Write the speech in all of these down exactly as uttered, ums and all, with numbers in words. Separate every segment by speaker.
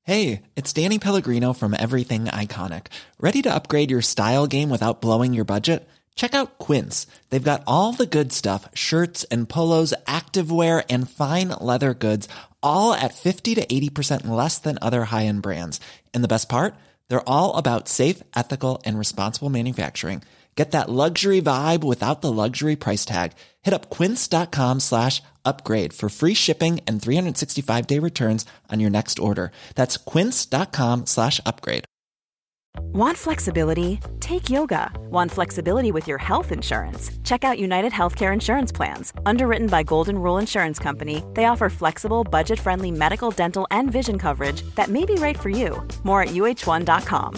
Speaker 1: Hey, it's Danny Pellegrino from Everything Iconic. Ready to upgrade your style game without blowing your budget? Check out Quince. They've got all the good stuff, shirts and polos, activewear, and fine leather goods, all at fifty to eighty percent less than other high-end brands. And the best part? They're all about safe, ethical, and responsible manufacturing. Get that luxury vibe without the luxury price tag. Hit up quince.com slash upgrade for free shipping and three sixty-five day returns on your next order. That's quince.com slash upgrade.
Speaker 2: Want flexibility? Take yoga. Want flexibility with your health insurance? Check out United Healthcare Insurance Plans. Underwritten by Golden Rule Insurance Company, they offer flexible, budget-friendly medical, dental, and vision coverage that may be right for you. More at u h one dot com.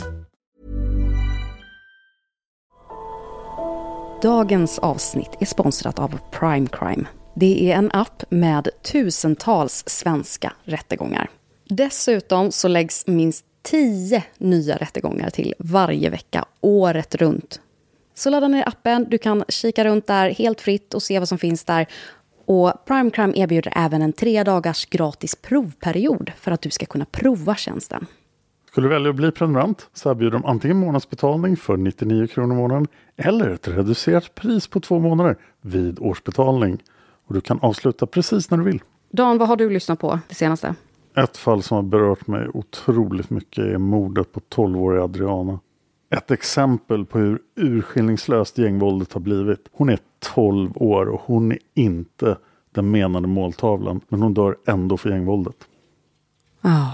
Speaker 3: Dagens avsnitt är sponsrat av Prime Crime. Det är en app med tusentals svenska rättegångar. Dessutom så läggs minst tio nya rättegångar till varje vecka, året runt. Så ladda ner appen, du kan kika runt där helt fritt och se vad som finns där. Och Prime Crime erbjuder även en tre dagars gratis provperiod för att du ska kunna prova tjänsten.
Speaker 4: Skulle du välja att bli prenumerant så erbjuder de antingen månadsbetalning för nittionio kronor i månaden eller ett reducerat pris på två månader vid årsbetalning. Och du kan avsluta precis när du vill.
Speaker 3: Dan, vad har du lyssnat på det senaste?
Speaker 4: Ett fall som har berört mig otroligt mycket är mordet på tolvåriga Adriana. Ett exempel på hur urskillningslöst gängvåldet har blivit. Hon är tolv år och hon är inte den menade måltavlan. Men hon dör ändå för gängvåldet.
Speaker 3: Ja. Oh.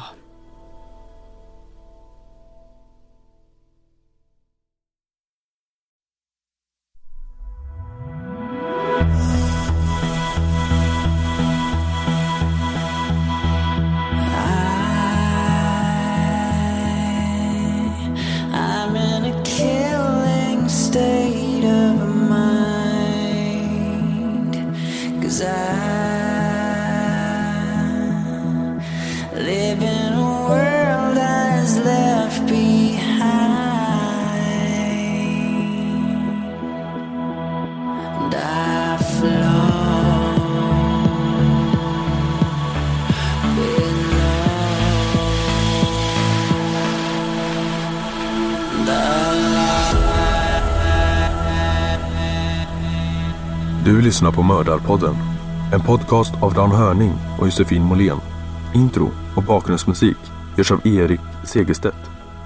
Speaker 5: Du lyssnar på Mördarpodden, en podcast av Dan Hörning och Josefin Måhlén. Intro och bakgrundsmusik görs av Erik Segerstedt.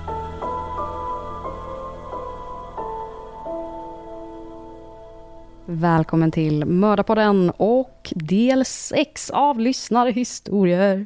Speaker 3: Välkommen till Mördarpodden och del sex av lyssnarhistorier.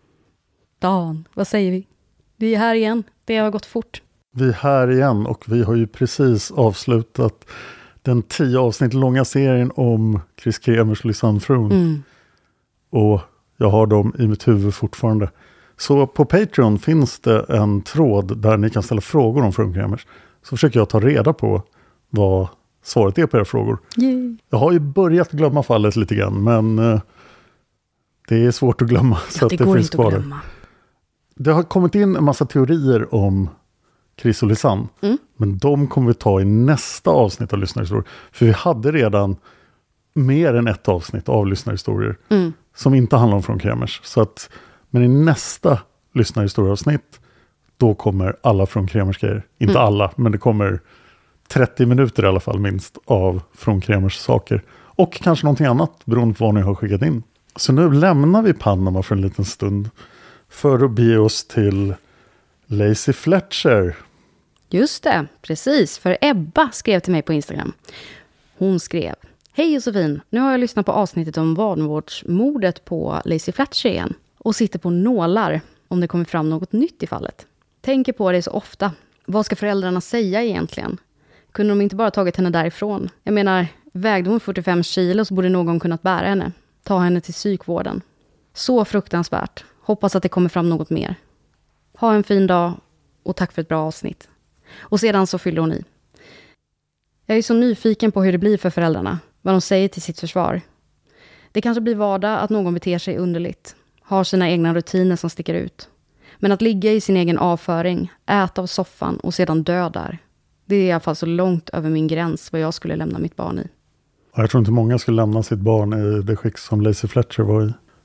Speaker 3: Dan, vad säger vi? Vi är här igen, det har gått fort.
Speaker 4: Vi är här igen och vi har ju precis avslutat den tio avsnitt långa serien om Chris Kremers och Lisanne Froon. Mm. Och jag har dem i mitt huvud fortfarande. Så på Patreon finns det en tråd där ni kan ställa frågor om Froon Kremers. Så försöker jag ta reda på vad svaret är på era frågor. Yay. Jag har ju börjat glömma fallet lite grann, men eh, det är svårt att glömma.
Speaker 3: Ja,
Speaker 4: så
Speaker 3: det
Speaker 4: att det
Speaker 3: går
Speaker 4: finns
Speaker 3: inte
Speaker 4: kvar.
Speaker 3: att glömma.
Speaker 4: Det har kommit in en massa teorier om Chris och Lisanne. Mm. Men de kommer vi ta i nästa avsnitt av Lyssnarhistorier. För vi hade redan mer än ett avsnitt av Lyssnarhistorier. Mm. Som inte handlar om Froon Kremers. Så att, men i nästa Lyssnarhistorieavsnitt då kommer alla Froon Kremers grejer. Inte mm. alla, men det kommer trettio minuter i alla fall minst av Froon Kremers saker. Och kanske någonting annat beroende på vad ni har skickat in. Så nu lämnar vi Panama för en liten stund. För att bege oss till Lacey Fletcher.
Speaker 3: Just det, precis. För Ebba skrev till mig på Instagram. Hon skrev: Hej Josefin, nu har jag lyssnat på avsnittet om vanvårdsmordet på Lacey Fletcher igen. Och sitter på nålar om det kommer fram något nytt i fallet. Tänker på det så ofta. Vad ska föräldrarna säga egentligen? Kunde de inte bara tagit henne därifrån? Jag menar, vägde hon fyrtiofem kilo så borde någon kunnat bära henne. Ta henne till psykvården. Så fruktansvärt. Hoppas att det kommer fram något mer. Ha en fin dag och tack för ett bra avsnitt. Och sedan så fyller hon i. Jag är så nyfiken på hur det blir för föräldrarna. Vad de säger till sitt försvar. Det kanske blir vardag att någon beter sig underligt. Har sina egna rutiner som sticker ut. Men att ligga i sin egen avföring, äta av soffan och sedan dö där. Det är i alla fall så långt över min gräns vad jag skulle lämna mitt barn i.
Speaker 4: Jag tror inte många skulle lämna sitt barn i det skick som Lacey Fletcher var i.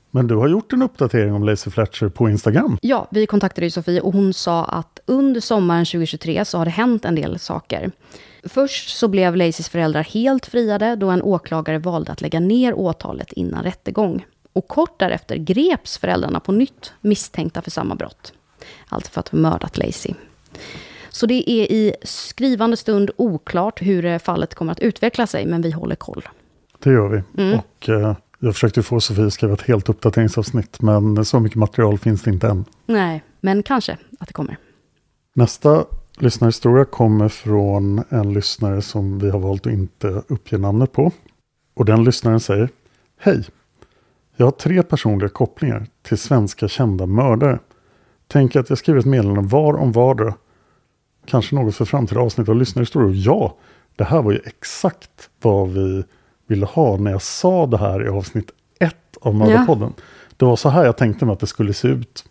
Speaker 4: Men du har gjort en uppdatering om Lacey Fletcher på Instagram.
Speaker 3: Ja, vi kontaktade ju Sofie och hon sa att under sommaren tjugohundratjugotre så har det hänt en del saker. Först så blev Laceys föräldrar helt friade då en åklagare valde att lägga ner åtalet innan rättegång. Och kort därefter greps föräldrarna på nytt misstänkta för samma brott. Alltså för att ha mördat Lacey. Så det är i skrivande stund oklart hur fallet kommer att utveckla sig, men vi håller koll.
Speaker 4: Det gör vi. Mm. Och eh, jag försökte få Sofie att skriva ett helt uppdateringsavsnitt, men så mycket material finns det inte än.
Speaker 3: Nej, men kanske att det kommer.
Speaker 4: Nästa lyssnarhistoria kommer från en lyssnare som vi har valt att inte uppge namnet på. Och den lyssnaren säger: Hej, jag har tre personliga kopplingar till svenska kända mördare. Tänker att jag skriver ett meddelande var om vardera. Kanske något för framtida avsnitt av lyssnarhistorier. Ja, det här var ju exakt vad vi ville ha när jag sa det här i avsnitt ett av Mördarpodden. Ja. Det var så här jag tänkte mig att det skulle se ut.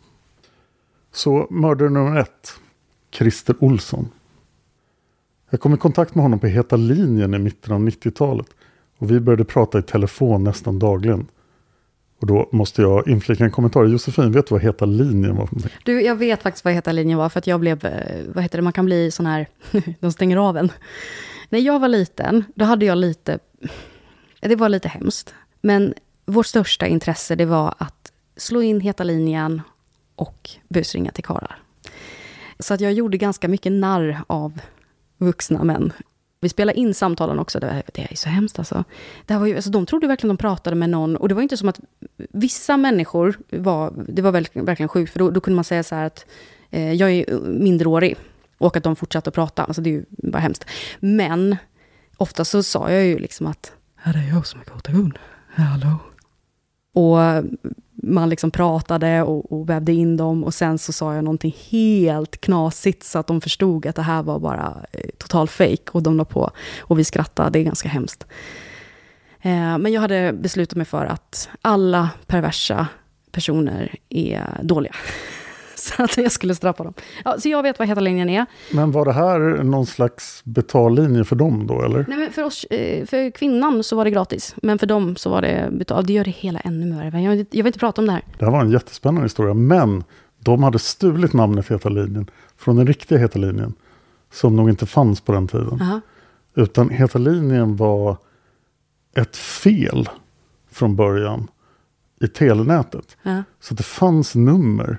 Speaker 4: Så mördare nummer ett. Christer Olsson. Jag kom i kontakt med honom på Heta linjen i mitten av nittiotalet. Och vi började prata i telefon nästan dagligen. Och då måste jag inflika en kommentar. Josefin, vet du vad Heta linjen var?
Speaker 3: Du, jag vet faktiskt vad Heta linjen var. För att jag blev, vad heter det, man kan bli sån här, de stänger av en. När jag var liten, då hade jag lite, det var lite hemskt. Men vårt största intresse, det var att slå in Heta linjen och busringa till karlar. Så att jag gjorde ganska mycket narr av vuxna män. Vi spelade in samtalen också. Det, var, det är så hemskt alltså. Det här var ju, alltså. De trodde verkligen de pratade med någon. Och det var inte som att vissa människor var... Det var verkligen, verkligen sjukt. För då, då kunde man säga så här att eh, jag är mindreårig. Och att de fortsatte att prata. Alltså det är ju bara hemskt. Men ofta så sa jag ju liksom att... Här är jag som är Kåta Gun. Hallå. Och man liksom pratade och, och vävde in dem. Och sen så sa jag någonting helt knasigt så att de förstod att det här var bara eh, total fake. Och de la på. Och vi skrattade, det är ganska hemskt. Eh, men jag hade beslutat mig för att alla perversa personer är dåliga. Så att jag skulle straffa dem. Ja, så jag vet vad Heta linjen är.
Speaker 4: Men var det här någon slags betallinje för dem då, eller?
Speaker 3: Nej, men för oss, för kvinnan så var det gratis. Men för dem så var det betalt. Det gör det hela ännu mer. Jag, jag vill inte prata om det här.
Speaker 4: Det här var en jättespännande historia. Men de hade stulit namnet Heta linjen från den riktiga Heta linjen. Som nog inte fanns på den tiden.
Speaker 3: Aha.
Speaker 4: Utan Heta linjen var ett fel från början i telenätet.
Speaker 3: Aha.
Speaker 4: Så det fanns nummer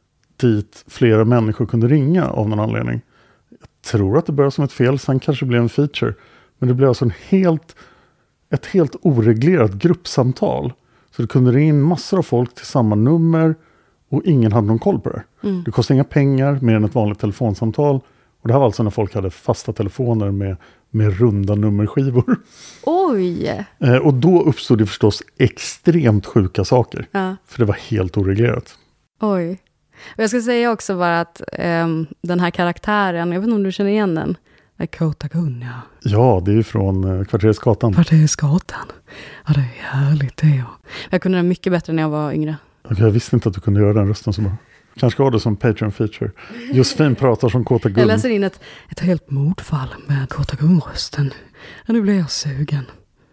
Speaker 4: dit flera människor kunde ringa av någon anledning. Jag tror att det började som ett fel, sen kanske det blev en feature. Men det blev alltså en helt, ett helt oreglerat gruppsamtal. Så det kunde ringa in massor av folk till samma nummer och ingen hade någon koll på det. Mm. Det kostade inga pengar mer än ett vanligt telefonsamtal. Och det här var alltså när folk hade fasta telefoner med, med runda nummerskivor.
Speaker 3: Oj!
Speaker 4: Eh, och då uppstod det förstås extremt sjuka saker.
Speaker 3: Ja.
Speaker 4: För det var helt oreglerat.
Speaker 3: Oj. Och jag ska säga också bara att um, den här karaktären, jag vet inte om du känner igen den. Kåta Gun, ja.
Speaker 4: Ja, det är ju från uh, Kvartersgatan.
Speaker 3: Kvartersgatan. Ja, det är härligt det. Ja. Jag kunde den mycket bättre när jag var yngre.
Speaker 4: Okay, jag visste inte att du kunde göra den rösten så bra. Kanske ska ha det som Patreon-feature. Josefin pratar som Kåta Gun.
Speaker 3: Jag läser in ett, ett helt mordfall med Kåta Gun-rösten. Ja, nu blir jag sugen.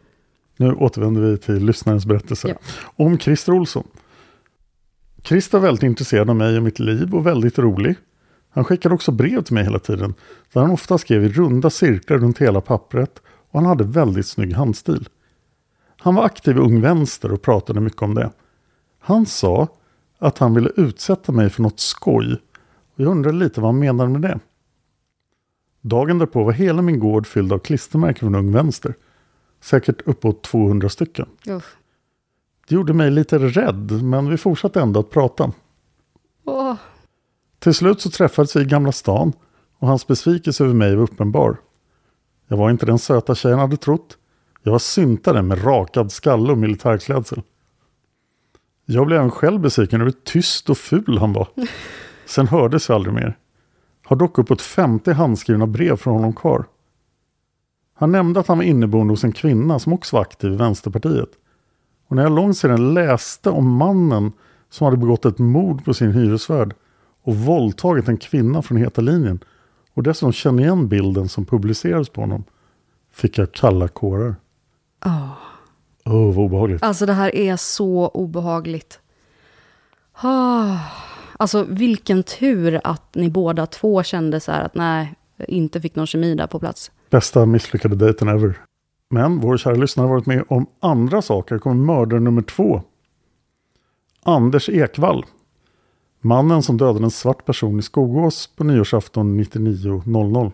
Speaker 4: Nu återvänder vi till lyssnarens berättelse.
Speaker 3: Ja.
Speaker 4: Om Christer Olsson. Christer var väldigt intresserad av mig och mitt liv och väldigt rolig. Han skickade också brev till mig hela tiden. Där han ofta skrev i runda cirklar runt hela pappret. Och han hade väldigt snygg handstil. Han var aktiv i Ung Vänster och pratade mycket om det. Han sa att han ville utsätta mig för något skoj. Och jag undrade lite vad han menade med det. Dagen därpå var hela min gård fylld av klistermärken från Ung Vänster. Säkert uppåt tvåhundra stycken.
Speaker 3: Uff.
Speaker 4: Det gjorde mig lite rädd, men vi fortsatte ändå att prata.
Speaker 3: Åh.
Speaker 4: Till slut så träffades vi i Gamla stan och hans besvikelse över mig var uppenbar. Jag var inte den söta tjejen hade trott. Jag var syntare med rakad skalle och militärklädsel. Jag blev även själv besviken över hur tyst och ful han var. Sen hördes vi aldrig mer. Har dock uppåt femtio handskrivna brev från honom kvar. Han nämnde att han var inneboende hos en kvinna som också var aktiv i Vänsterpartiet. Och när jag långt sedan läste om mannen som hade begått ett mord på sin hyresvärd och våldtagit en kvinna från Heta linjen och dessutom kände igen bilden som publicerades på honom, fick jag kalla kårar.
Speaker 3: Oh.
Speaker 4: Åh, oh, vad obehagligt.
Speaker 3: Alltså det här är så obehagligt. Ah. Alltså vilken tur att ni båda två kände så här att nej, inte fick någon kemi där på plats.
Speaker 4: Bästa misslyckade dejten ever. Men vår kära lyssnare har varit med om andra saker. Kommer mördare nummer två. Anders Ekvall. Mannen som dödade en svart person i Skogås på nyårsafton nittionio noll noll.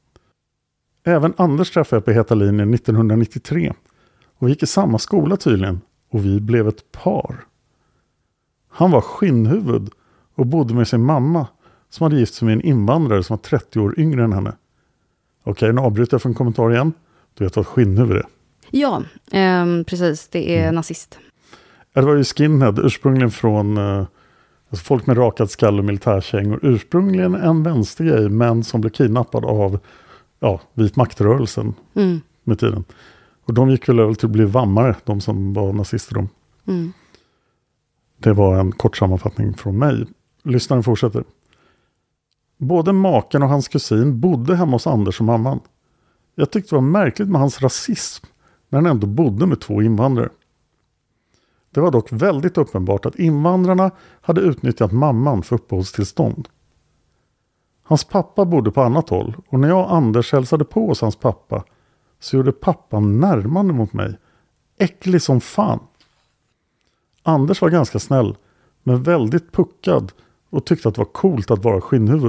Speaker 4: Även Anders träffade jag på Heta linjen nittonhundranittiotre. Och vi gick i samma skola tydligen. Och vi blev ett par. Han var skinnhuvud och bodde med sin mamma som hade gift sig med en invandrare som var trettio år yngre än henne. Okej, nu avbryter jag för en kommentar igen. Du vet vad skinnhuvud är?
Speaker 3: Ja, eh, precis. Det är
Speaker 4: mm.
Speaker 3: nazist.
Speaker 4: Det var ju skinhead, ursprungligen från eh, alltså folk med rakad skall och militärkängor. Ursprungligen en vänstergrej, men som blev kidnappad av ja, vit maktrörelsen mm. med tiden. Och de gick väl över till att bli vammare, de som var nazister. De. Mm. Det var en kort sammanfattning från mig. Lyssnaren fortsätter. Både maken och hans kusin bodde hemma hos Anders och mamman. Jag tyckte det var märkligt med hans rasism när han ändå bodde med två invandrare. Det var dock väldigt uppenbart att invandrarna hade utnyttjat mamman för uppehållstillstånd. Hans pappa bodde på annat håll och när jag och Anders hälsade på hos hans pappa så gjorde pappan närmande mot mig. Äcklig som fan. Anders var ganska snäll men väldigt puckad och tyckte att det var coolt att vara skinnhuvud.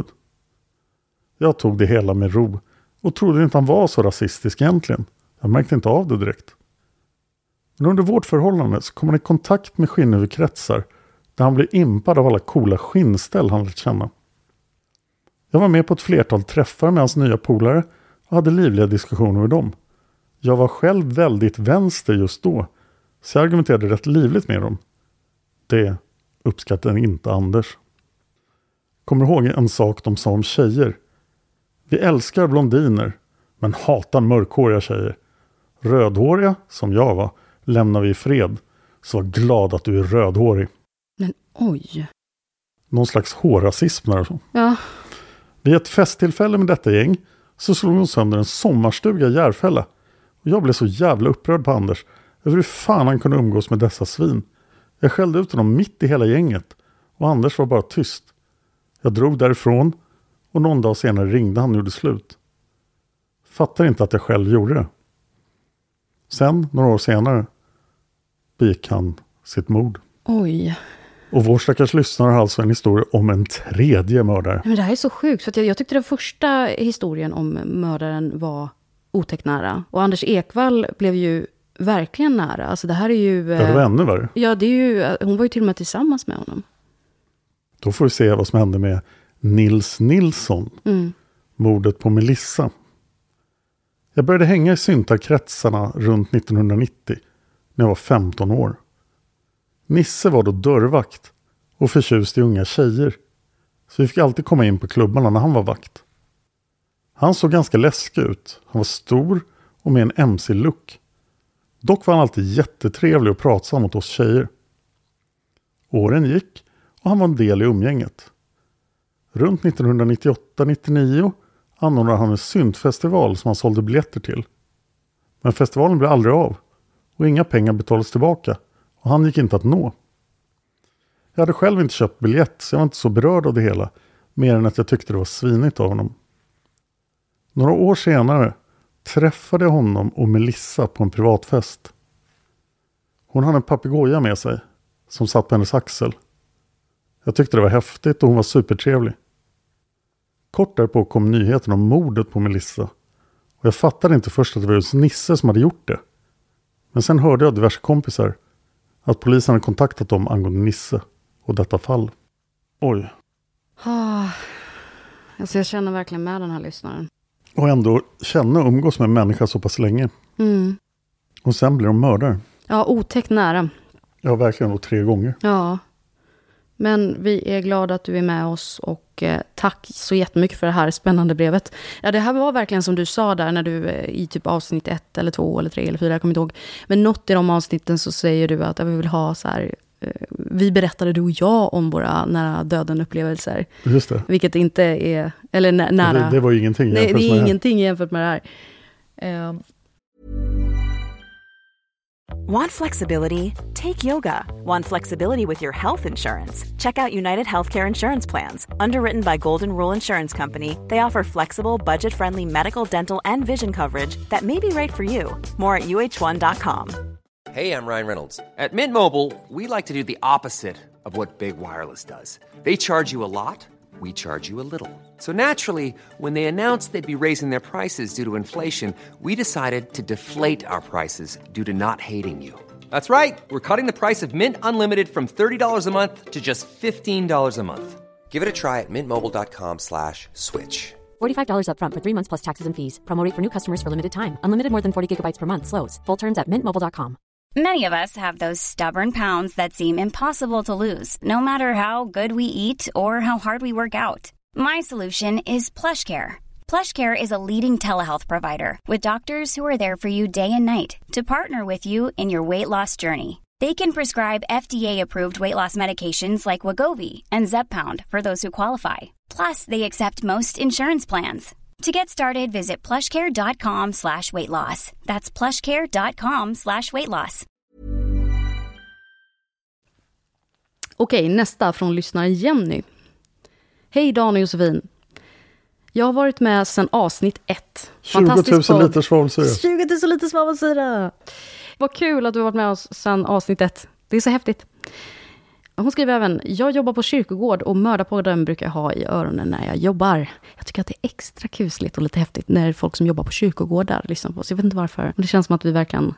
Speaker 4: Jag tog det hela med ro och trodde inte han var så rasistisk egentligen. Jag märkte inte av det direkt. Men under vårt förhållande så kom han i kontakt med skinnhuvudkretsar där han blev impad av alla coola skinnställ han lät känna. Jag var med på ett flertal träffar med hans nya polare och hade livliga diskussioner med dem. Jag var själv väldigt vänster just då så jag argumenterade rätt livligt med dem. Det uppskattade inte Anders. Kommer ihåg en sak de sa om tjejer. Vi älskar blondiner men hatar mörkhåriga tjejer. Rödhåriga, som jag var, lämnar vi i fred. Så var glad att du är rödhårig.
Speaker 3: Men oj.
Speaker 4: Någon slags hårrasism där och så.
Speaker 3: Ja.
Speaker 4: Vid ett festtillfälle med detta gäng så slog hon sönder en sommarstuga i Järfälla. Och jag blev så jävla upprörd på Anders över hur fan han kunde umgås med dessa svin. Jag skällde ut honom mitt i hela gänget och Anders var bara tyst. Jag drog därifrån och någon dag senare ringde han och gjorde slut. Fattar inte att jag själv gjorde det. Sen, några år senare, begick han sitt mord.
Speaker 3: Oj.
Speaker 4: Och vår stackars lyssnare har alltså en historia om en tredje mördare.
Speaker 3: Men det här är så sjukt, för att jag, jag tyckte den första historien om mördaren var otäckt nära. Och Anders Ekvall blev ju verkligen nära. Alltså det här är ju...
Speaker 4: Ja, det var ännu värre.
Speaker 3: Ja, det är ju, hon var ju till och med tillsammans med honom.
Speaker 4: Då får vi se vad som hände med Nils Nilsson. Mm. Mordet på Melissa. Jag började hänga i syntarkretsarna runt nittonhundranittio när jag var femton år. Nisse var då dörrvakt och förtjust i unga tjejer. Så vi fick alltid komma in på klubbarna när han var vakt. Han såg ganska läskig ut. Han var stor och med en M C-look. Dock var han alltid jättetrevlig och pratsam mot oss tjejer. Åren gick och han var en del i umgänget. Runt nittonhundranittioåtta nittionio anordnade han en syntfestival som han sålde biljetter till. Men festivalen blev aldrig av och inga pengar betalades tillbaka och han gick inte att nå. Jag hade själv inte köpt biljett så jag var inte så berörd av det hela, mer än att jag tyckte det var svinigt av honom. Några år senare träffade jag honom och Melissa på en privatfest. Hon hade en papegoja med sig som satt på hennes axel. Jag tyckte det var häftigt och hon var supertrevlig. Kort därpå kom nyheten om mordet på Melissa. Och jag fattade inte först att det var just Nisse som hade gjort det. Men sen hörde jag av diverse kompisar att polisen hade kontaktat dem angående Nisse och detta fall. Oj.
Speaker 3: Ah, alltså jag känner verkligen med den här lyssnaren.
Speaker 4: Och ändå känna och umgås med en människa så pass länge. Mm. Och sen blir de mördare.
Speaker 3: Ja, otäckt nära.
Speaker 4: Ja, verkligen. Och tre gånger.
Speaker 3: Ja. Men vi är glada att du är med oss och eh, tack så jättemycket för det här spännande brevet. Ja, det här var verkligen som du sa där när du eh, i typ avsnitt ett eller två eller tre eller fyra, jag kommer inte ihåg. Men något i de avsnitten så säger du att vi vill ha så här, eh, vi berättade du och jag om våra nära döden upplevelser.
Speaker 4: Just det.
Speaker 3: Vilket inte är, eller nä- nära.
Speaker 4: Det, det var ju ingenting
Speaker 3: jämfört
Speaker 4: med
Speaker 3: det. är
Speaker 4: det
Speaker 3: ingenting jämfört med det här. Eh.
Speaker 2: Want flexibility? Take yoga. Want flexibility with your health insurance? Check out United Healthcare Insurance Plans. Underwritten by Golden Rule Insurance Company, they offer flexible, budget-friendly medical, dental, and vision coverage that may be right for you. More at U H one dot com.
Speaker 6: Hey, I'm Ryan Reynolds. At Mint Mobile, we like to do the opposite of what Big Wireless does. They charge you a lot, we charge you a little. So naturally, when they announced they'd be raising their prices due to inflation, we decided to deflate our prices due to not hating you. That's right. We're cutting the price of Mint Unlimited from thirty dollars a month to just fifteen dollars a month. Give it a try at mintmobile.com slash switch.
Speaker 7: forty-five dollars up front for three months plus taxes and fees. Promo rate for new customers for limited time. Unlimited more than forty gigabytes per month. Slows full terms at mint mobile dot com.
Speaker 8: Many of us have those stubborn pounds that seem impossible to lose, no matter how good we eat or how hard we work out. My solution is PlushCare. PlushCare is a leading telehealth provider with doctors who are there for you day and night to partner with you in your weight loss journey. They can prescribe F D A-approved weight loss medications like Wegovy and Zepbound for those who qualify. Plus, they accept most insurance plans. To get started, visit plushcare.com slash weight loss. That's plushcare.com slash weight loss.
Speaker 3: Okej, nästa från lyssnare Jenny. Hej Dan och Josefin. Jag har varit med sedan avsnitt ett.
Speaker 4: tjugo tusen liter svavelsyra.
Speaker 3: tjugo tusen liter svavelsyra. Vad kul att du har varit med oss sedan avsnitt ett. Det är så häftigt. Hon skriver även, jag jobbar på kyrkogård och mördarpodden brukar jag ha i öronen när jag jobbar. Jag tycker att det är extra kusligt och lite häftigt när folk som jobbar på kyrkogårdar lyssnar på oss. Jag vet inte varför. Men det känns som att vi verkligen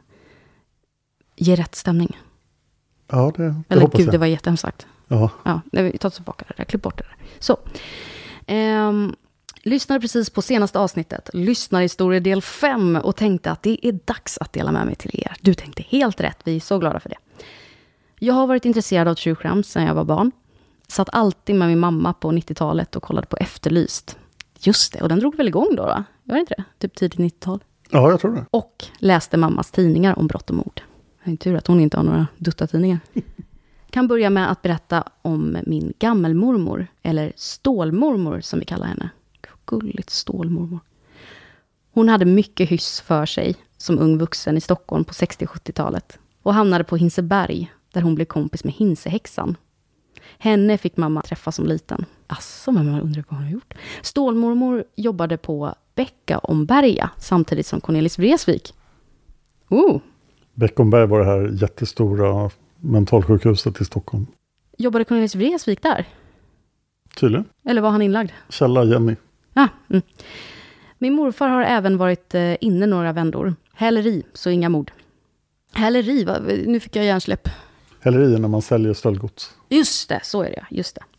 Speaker 3: ger rätt stämning.
Speaker 4: Ja, det, det
Speaker 3: Eller
Speaker 4: hoppas
Speaker 3: gud,
Speaker 4: jag.
Speaker 3: det var jättehemskt sagt.
Speaker 4: Ja.
Speaker 3: Ja, vi tar tillbaka det där, klipp bort det där. Så. Ehm, lyssnade precis på senaste avsnittet. Lyssnar historia del fem och tänkte att det är dags att dela med mig till er. Du tänkte helt rätt, vi är så glada för det. Jag har varit intresserad av true crime sedan jag var barn. Satt alltid med min mamma på nittiotalet och kollade på Efterlyst. Just det, och den drog väl igång då då? Jag vet inte det, typ tidigt nittiotal.
Speaker 4: Ja, jag tror det.
Speaker 3: Och läste mammas tidningar om brott och mord. Det är tur att hon inte har några dutta-tidningar. Kan börja med att berätta om min gammelmormor, eller stålmormor som vi kallar henne. Gulligt stålmormor. Hon hade mycket hyss för sig som ung vuxen i Stockholm på sextio- och sjuttiotalet. Och hamnade på Hinseberg, där hon blev kompis med Hinsehäxan. Henne fick mamma träffa som liten. Asså, men man undrar vad hon har gjort. Stålmormor jobbade på Beckomberga samtidigt som Cornelis Vreeswijk. Oh.
Speaker 4: Beckomberga var det här jättestora mentalsjukhuset i Stockholm.
Speaker 3: Jobbade Cornelis Vreeswijk där?
Speaker 4: Tydligen.
Speaker 3: Eller var han inlagd?
Speaker 4: Källa Jenny.
Speaker 3: Ah, mm. Min morfar har även varit eh, inne några vändor. Häleri, så inga mord. Häleri, va? Nu fick jag hjärnsläpp.
Speaker 4: Häleri är när man säljer stöldgods.
Speaker 3: Just det, så är det, just det.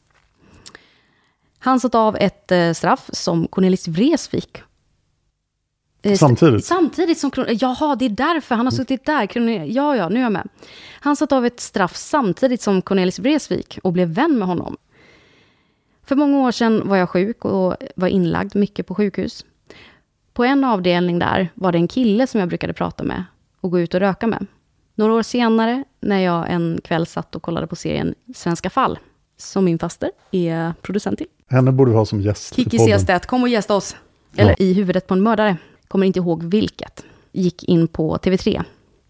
Speaker 3: Han satt av ett eh, straff som Cornelis Vreeswijk. Eh,
Speaker 4: Samtidigt?
Speaker 3: Samtidigt som... Jaha, det är därför han har suttit där. Ja, ja, nu är jag med. Han satt av ett straff samtidigt som Cornelis Vreeswijk och blev vän med honom. För många år sedan var jag sjuk och var inlagd mycket på sjukhus. På en avdelning där var det en kille som jag brukade prata med och gå ut och röka med. Några år senare, när jag en kväll satt och kollade på serien Svenska fall, som min faster är producent till.
Speaker 4: Henne borde vi ha som gäst
Speaker 3: Kiki
Speaker 4: i podden.
Speaker 3: Seestedt, kom och gästa oss. Eller ja. I huvudet på en mördare. Kommer inte ihåg vilket. Gick in på T V tre.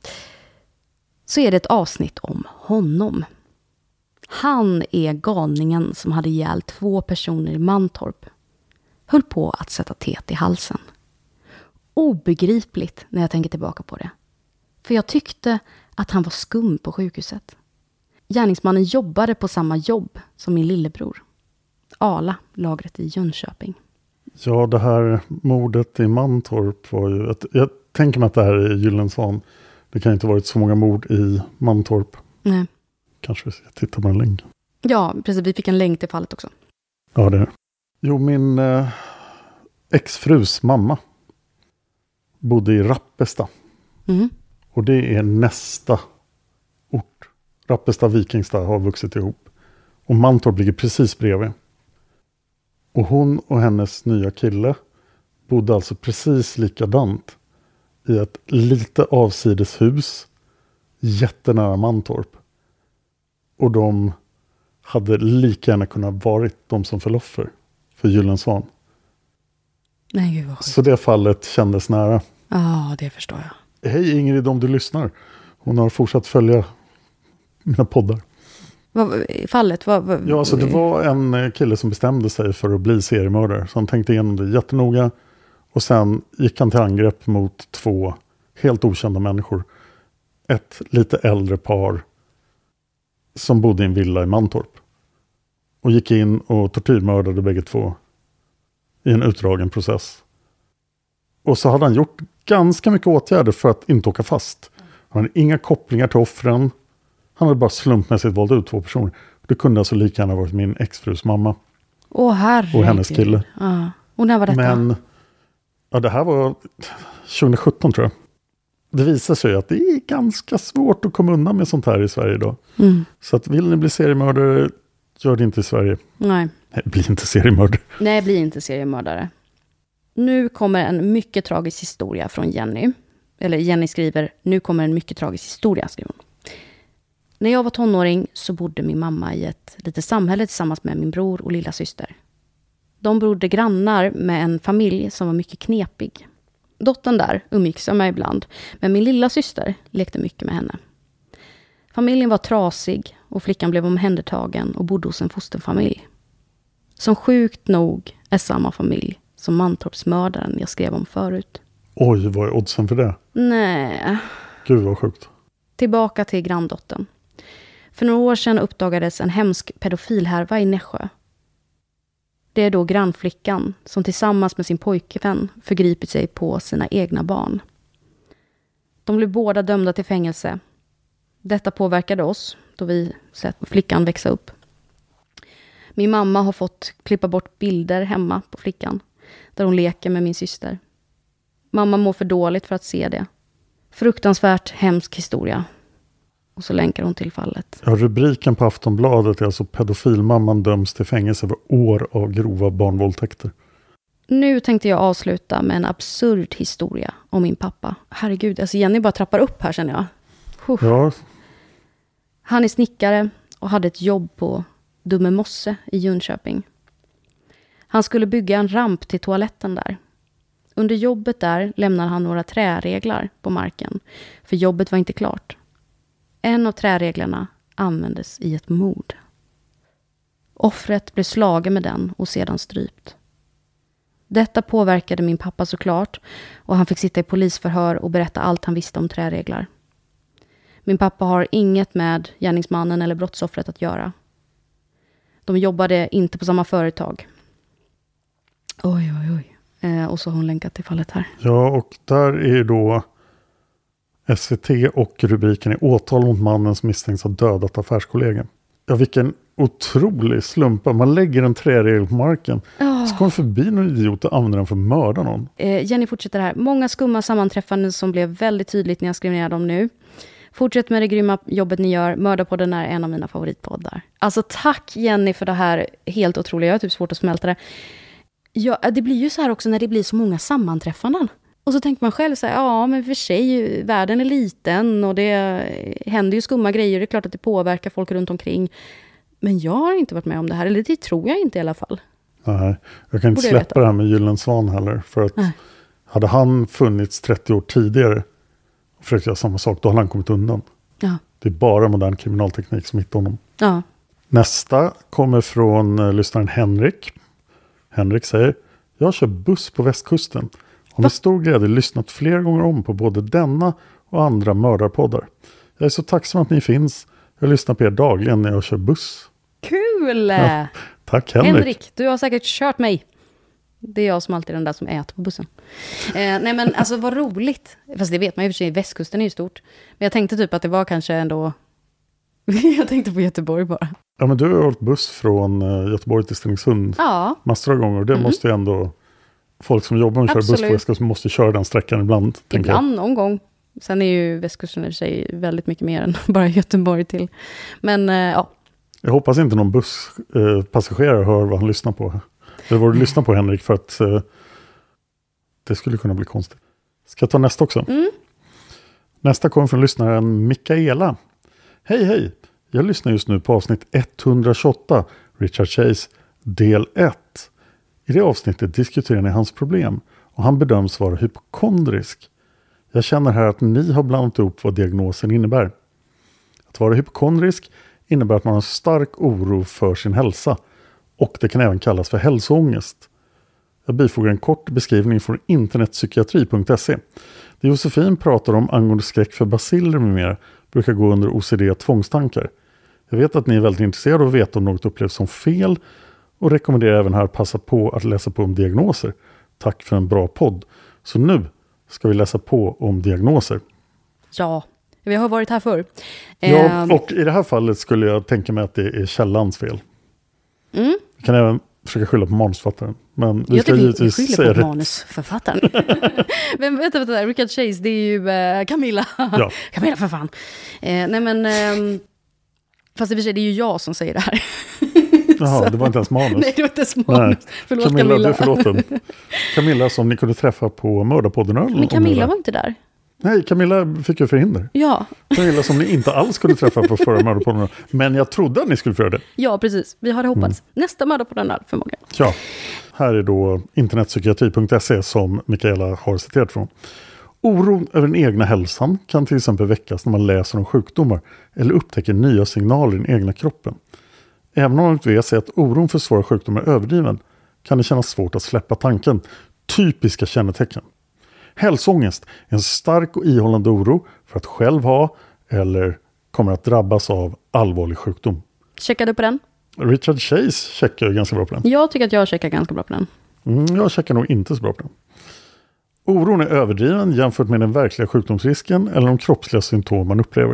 Speaker 3: Så är det ett avsnitt om honom. Han är galningen som hade ihjäl två personer i Mantorp. Höll på att sätta teet i halsen. Obegripligt när jag tänker tillbaka på det. För jag tyckte att han var skum på sjukhuset. Gärningsmannen jobbade på samma jobb som min lillebror. Ala, lagret i Jönköping.
Speaker 4: Ja, det här mordet i Mantorp var ju... Ett, jag tänker mig att det här är Gyllensvan. Det kan inte ha varit så många mord i Mantorp.
Speaker 3: Nej.
Speaker 4: Kanske vi ska titta på en länk.
Speaker 3: Ja, precis. Vi fick en länk till fallet också.
Speaker 4: Ja, det är. Jo, min eh, exfrus mamma bodde i Rappesta.
Speaker 3: Mm.
Speaker 4: Och det är nästa ort. Rappesta och Vikingstad har vuxit ihop. Och Mantorp ligger precis bredvid. Och hon och hennes nya kille bodde alltså precis likadant i ett lite avsides hus jättenära Mantorp. Och de hade lika gärna kunnat varit de som föll offer för Gyllensvan.
Speaker 3: Nej, gud vad sjukt.
Speaker 4: Så det fallet kändes nära.
Speaker 3: Ja, det förstår jag.
Speaker 4: Hej Ingrid, om du lyssnar. Hon har fortsatt följa mina poddar.
Speaker 3: Vad, fallet? Vad, vad,
Speaker 4: Ja, alltså det var en kille som bestämde sig för att bli seriemördare. Så han tänkte igenom det jättenoga. Och sen gick han till angrepp mot två helt okända människor. Ett lite äldre par som bodde i en villa i Mantorp. Och gick in och tortyrmördade bägge två i en utdragen process. Och så hade han gjort ganska mycket åtgärder för att inte åka fast. Han hade inga kopplingar till offren. Han hade bara slumpmässigt valt ut två personer. Det kunde alltså lika gärna varit min exfrus mamma.
Speaker 3: Åh, herregud.
Speaker 4: Och hennes kille.
Speaker 3: Ja. Och när var detta?
Speaker 4: Men ja, det här var tjugo sjutton tror jag. Det visar sig att det är ganska svårt att komma undan med sånt här i Sverige idag.
Speaker 3: Mm.
Speaker 4: Så att vill ni bli seriemördare, gör det inte i Sverige.
Speaker 3: Nej.
Speaker 4: Nej, bli inte seriemördare.
Speaker 3: Nej, bli inte seriemördare. Nu kommer en mycket tragisk historia från Jenny. Eller Jenny skriver, nu kommer en mycket tragisk historia, skriver hon. När jag var tonåring så bodde min mamma i ett litet samhälle tillsammans med min bror och lilla syster. De bodde grannar med en familj som var mycket knepig. Dottern där umgicks jag med ibland, men min lilla syster lekte mycket med henne. Familjen var trasig och flickan blev omhändertagen och bodde hos en fosterfamilj. Som sjukt nog är samma familj som Mantorpsmördaren jag skrev om förut.
Speaker 4: Oj, vad är oddsen för det?
Speaker 3: Nej.
Speaker 4: Gud vad sjukt.
Speaker 3: Tillbaka till granndottern. För några år sedan uppdagades en hemsk pedofilhärva i Nässjö. Det är då grannflickan som tillsammans med sin pojkvän förgripit sig på sina egna barn. De blev båda dömda till fängelse. Detta påverkade oss då vi sett flickan växa upp. Min mamma har fått klippa bort bilder hemma på flickan där hon leker med min syster. Mamma mår för dåligt för att se det. Fruktansvärt hemsk historia. Och så länkar hon till fallet.
Speaker 4: Ja, rubriken på Aftonbladet är alltså pedofilmamman döms till fängelse för år av grova barnvåldtäkter.
Speaker 3: Nu tänkte jag avsluta med en absurd historia om min pappa. Herregud, alltså Jenny bara trappar upp här känner jag. Uff.
Speaker 4: Ja.
Speaker 3: Han är snickare och hade ett jobb på Dumme Mosse i Jönköping. Han skulle bygga en ramp till toaletten där. Under jobbet där lämnar han några träreglar på marken. För jobbet var inte klart. En av träreglarna användes i ett mord. Offret blev slagen med den och sedan strypt. Detta påverkade min pappa såklart och han fick sitta i polisförhör och berätta allt han visste om träreglar. Min pappa har inget med gärningsmannen eller brottsoffret att göra. De jobbade inte på samma företag. Oj, oj, oj. Eh, och så har hon länkat till fallet här.
Speaker 4: Ja, och där är då S V T och rubriken är åtal mot mannen som misstänks ha dödat affärskollegan. Ja, vilken otrolig slumpa. Man lägger en träregel på marken. Oh. Så kommer förbi någon idiot och använder den för att mörda någon.
Speaker 3: Eh, Jenny fortsätter här. Många skumma sammanträffanden som blev väldigt tydligt när jag skrev ner dem nu. Fortsätt med det grymma jobbet ni gör. Mördarpodden är en av mina favoritpoddar. Alltså tack Jenny för det här helt otroliga. Jag har typ svårt att smälta det. Ja, det blir ju så här också när det blir så många sammanträffanden. Och så tänker man själv så här, ja men för sig, världen är liten och det händer ju skumma grejer. Det är klart att det påverkar folk runt omkring. Men jag har inte varit med om det här, eller det tror jag inte i alla fall.
Speaker 4: Nej, jag kan inte släppa det här med Gyllensvan heller. För att Nej. hade han funnits trettio år tidigare och försökt göra samma sak, då hade han kommit undan.
Speaker 3: Ja.
Speaker 4: Det är bara modern kriminalteknik som hittar honom.
Speaker 3: Ja.
Speaker 4: Nästa kommer från uh, lyssnaren Henrik. Henrik säger, jag kör buss på västkusten. Har med stor glädje lyssnat flera gånger om på både denna och andra mördarpoddar. Jag är så tacksam att ni finns. Jag lyssnar på er dagligen när jag kör buss.
Speaker 3: Kul!
Speaker 4: Ja, tack Henrik.
Speaker 3: Henrik, du har säkert kört mig. Det är jag som alltid är den där som äter på bussen. Eh, nej men alltså vad roligt. Fast det vet man ju för sig, västkusten är ju stort. Men jag tänkte typ att det var kanske ändå... jag tänkte på Göteborg bara.
Speaker 4: Ja men du har åkt buss från uh, Göteborg till Stenungsund
Speaker 3: ja.
Speaker 4: massor av gånger. Det mm. måste ju ändå... Folk som jobbar och kör buss på västkusten måste köra den sträckan ibland.
Speaker 3: Ibland, någon gång. Sen är ju västkusten i och för sig väldigt mycket mer än bara Göteborg till. Men uh, ja.
Speaker 4: Jag hoppas inte någon busspassagerare uh, hör vad han lyssnar på. Eller vad du lyssnar på Henrik, för att uh, det skulle kunna bli konstigt. Ska jag ta nästa också?
Speaker 3: Mm.
Speaker 4: Nästa kommer från lyssnaren Mikaela. Hej hej, jag lyssnar just nu på avsnitt etthundratjugoåtta, Richard Chase, del ett. I det avsnittet diskuterar ni hans problem och han bedöms vara hypokondrisk. Jag känner här att ni har blandat ihop vad diagnosen innebär. Att vara hypokondrisk innebär att man har stark oro för sin hälsa. Och det kan även kallas för hälsoångest. Jag bifogar en kort beskrivning från internetpsykiatri punkt se. Det Josefin pratar om angående skräck för baciller med mer brukar gå under O C D-tvångstankar. Jag vet att ni är väldigt intresserade av att veta om något upplevs som fel och rekommenderar även här att passa på att läsa på om diagnoser. Tack för en bra podd. Så nu ska vi läsa på om diagnoser.
Speaker 3: Ja, vi har varit här förr.
Speaker 4: Ja, och i det här fallet skulle jag tänka mig att det är källans fel.
Speaker 3: Mm.
Speaker 4: Vi kan även försöka skylla på manusförfattaren. Men vi
Speaker 3: jag
Speaker 4: ska givetvis
Speaker 3: vi
Speaker 4: säga
Speaker 3: på
Speaker 4: rätt.
Speaker 3: manusförfattaren. Vem vet du det? Richard Chase, det är ju uh, Camilla.
Speaker 4: Ja.
Speaker 3: Camilla för fan. Eh, nej men, eh, fast i och för sig det är ju jag som säger det här.
Speaker 4: Jaha, det var inte ens manus.
Speaker 3: Nej, det var inte ens manus.
Speaker 4: Nej.
Speaker 3: Förlåt
Speaker 4: Camilla,
Speaker 3: Camilla.
Speaker 4: du är förlåten. Camilla som ni kunde träffa på Mördarpodden.
Speaker 3: Men Camilla var inte där.
Speaker 4: Nej, Camilla fick ju förhinder.
Speaker 3: Ja.
Speaker 4: Camilla som ni inte alls skulle träffa på förra Mördarpodden. Men jag trodde att ni skulle få göra det.
Speaker 3: Ja, precis. Vi hade hoppats. Mm. Nästa Mördarpodden är förmodligen.
Speaker 4: Ja, här är då internetpsykiatri punkt se som Mikaela har citerat från. Oron över den egna hälsan kan till exempel väckas när man läser om sjukdomar eller upptäcker nya signaler i den egna kroppen. Även om man inte vet sig att oron för svåra sjukdomar är överdriven kan det kännas svårt att släppa tanken. Typiska kännetecken. Hälsoångest är en stark och ihållande oro för att själv ha eller kommer att drabbas av allvarlig sjukdom.
Speaker 3: Checkar du på den?
Speaker 4: Richard Chase checkar ganska bra på den.
Speaker 3: Jag tycker att jag checkar ganska bra på den.
Speaker 4: Mm, jag checkar nog inte så bra på den. Oron är överdriven jämfört med den verkliga sjukdomsrisken eller de kroppsliga symptom man upplever.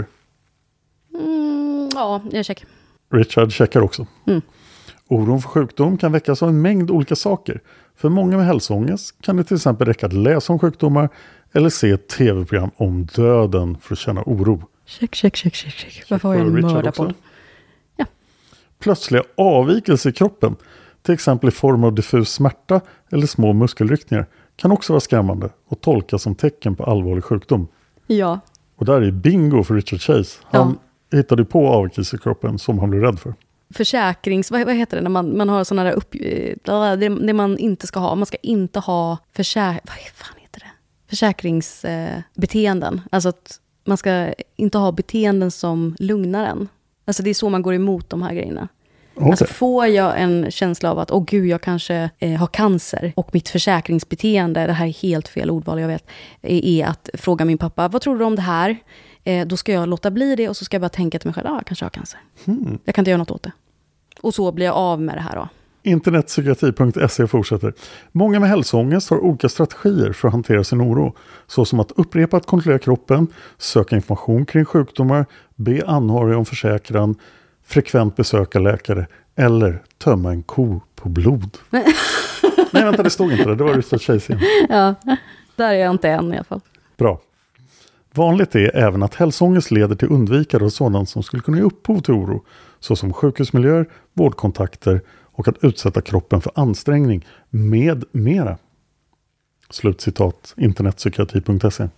Speaker 3: Mm, ja, jag checkar.
Speaker 4: Richard checkar också.
Speaker 3: Mm.
Speaker 4: Oron för sjukdom kan väckas av en mängd olika saker. För många med hälsoångest kan det till exempel räcka att läsa om sjukdomar eller se ett tv-program om döden för att känna oro.
Speaker 3: Check, check, check, check, check. Varför har jag en mördarpodd? Ja.
Speaker 4: Plötsliga avvikelser i kroppen, till exempel i form av diffus smärta eller små muskelryckningar, kan också vara skrämmande och tolkas som tecken på allvarlig sjukdom.
Speaker 3: Ja.
Speaker 4: Och där är bingo för Richard Chase. Han ja. hittade på avvikelser i kroppen som han blev rädd för.
Speaker 3: Försäkrings... Vad, vad heter det när man, man har sådana där upp... Det, det man inte ska ha. Man ska inte ha försäk... Vad fan heter det? Försäkringsbeteenden. Eh, alltså att man ska inte ha beteenden som lugnar en. Alltså det är så man går emot de här grejerna. Okay. Alltså får jag en känsla av att åh gud, jag kanske eh, har cancer och mitt försäkringsbeteende, det här är helt fel ordval jag vet, är att fråga min pappa, vad tror du om det här? Eh, då ska jag låta bli det och så ska jag bara tänka till mig själv, ja, jag kanske har cancer. Hmm. Jag kan inte göra något åt det. Och så blir jag av med det här då.
Speaker 4: internetpsykiatri punkt se fortsätter. Många med hälsoångest har olika strategier för att hantera sin oro. Såsom att upprepa att kontrollera kroppen, söka information kring sjukdomar, be anhöriga om försäkran, frekvent besöka läkare eller tömma en ko på blod. Nej, vänta, det stod inte det. Det var Richard Chase igen.
Speaker 3: Ja, där är jag inte än i alla fall.
Speaker 4: Bra. Vanligt är även att hälsoångest leder till undvikande av sådant som skulle kunna ge upphov till oro, såsom sjukhusmiljöer, vårdkontakter och att utsätta kroppen för ansträngning med mera. Slutcitat internetpsykiatri punkt se.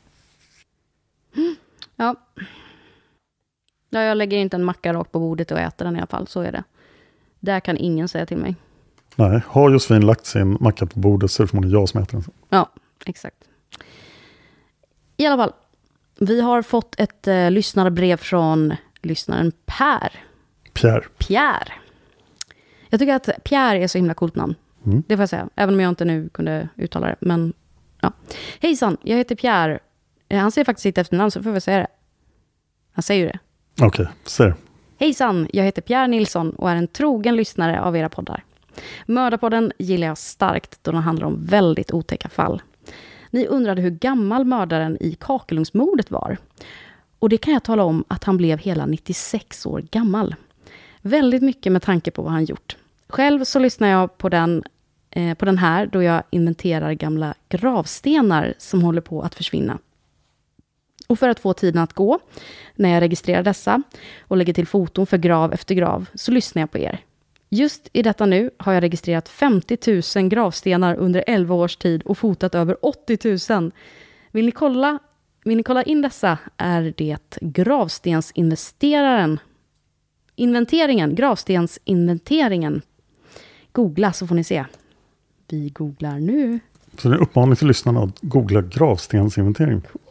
Speaker 3: Ja. Ja, jag lägger inte en macka rakt på bordet och äter den i alla fall, så är det. Där kan ingen säga till mig.
Speaker 4: Nej, har Josefin lagt sin macka på bordet så är det förmodligen jag som äter den.
Speaker 3: Ja, exakt. I alla fall, vi har fått ett eh, lyssnarbrev från lyssnaren Per.
Speaker 4: Pierre.
Speaker 3: Pierre. Jag tycker att Pierre är så himla coolt namn. Mm. Det får jag säga, även om jag inte nu kunde uttala det. Men, ja. Hejsan, jag heter Pierre. Han säger faktiskt sitt efternamn, så får jag säga det. Han säger ju det.
Speaker 4: Okej, okay, ser.
Speaker 3: Hejsan, jag heter Pierre Nilsson och är en trogen lyssnare av era poddar. Mördarpodden gillar jag starkt då den handlar om väldigt otäcka fall. Ni undrade hur gammal mördaren i Kakelungsmordet var. Och det kan jag tala om att han blev hela nittiosex år gammal. Väldigt mycket med tanke på vad han gjort. Själv så lyssnar jag på den, eh, på den här då jag inventerar gamla gravstenar som håller på att försvinna. Och för att få tiden att gå, när jag registrerar dessa och lägger till foton för grav efter grav, så lyssnar jag på er. Just i detta nu har jag registrerat femtio tusen gravstenar under elva års tid och fotat över åttio tusen. Vill ni kolla, vill ni kolla in dessa är det gravstensinvesteraren. Inventeringen, gravstensinventeringen. Googla så får ni se. Vi googlar nu.
Speaker 4: Så det är en uppmaning till lyssnarna att googla gravstensinventering.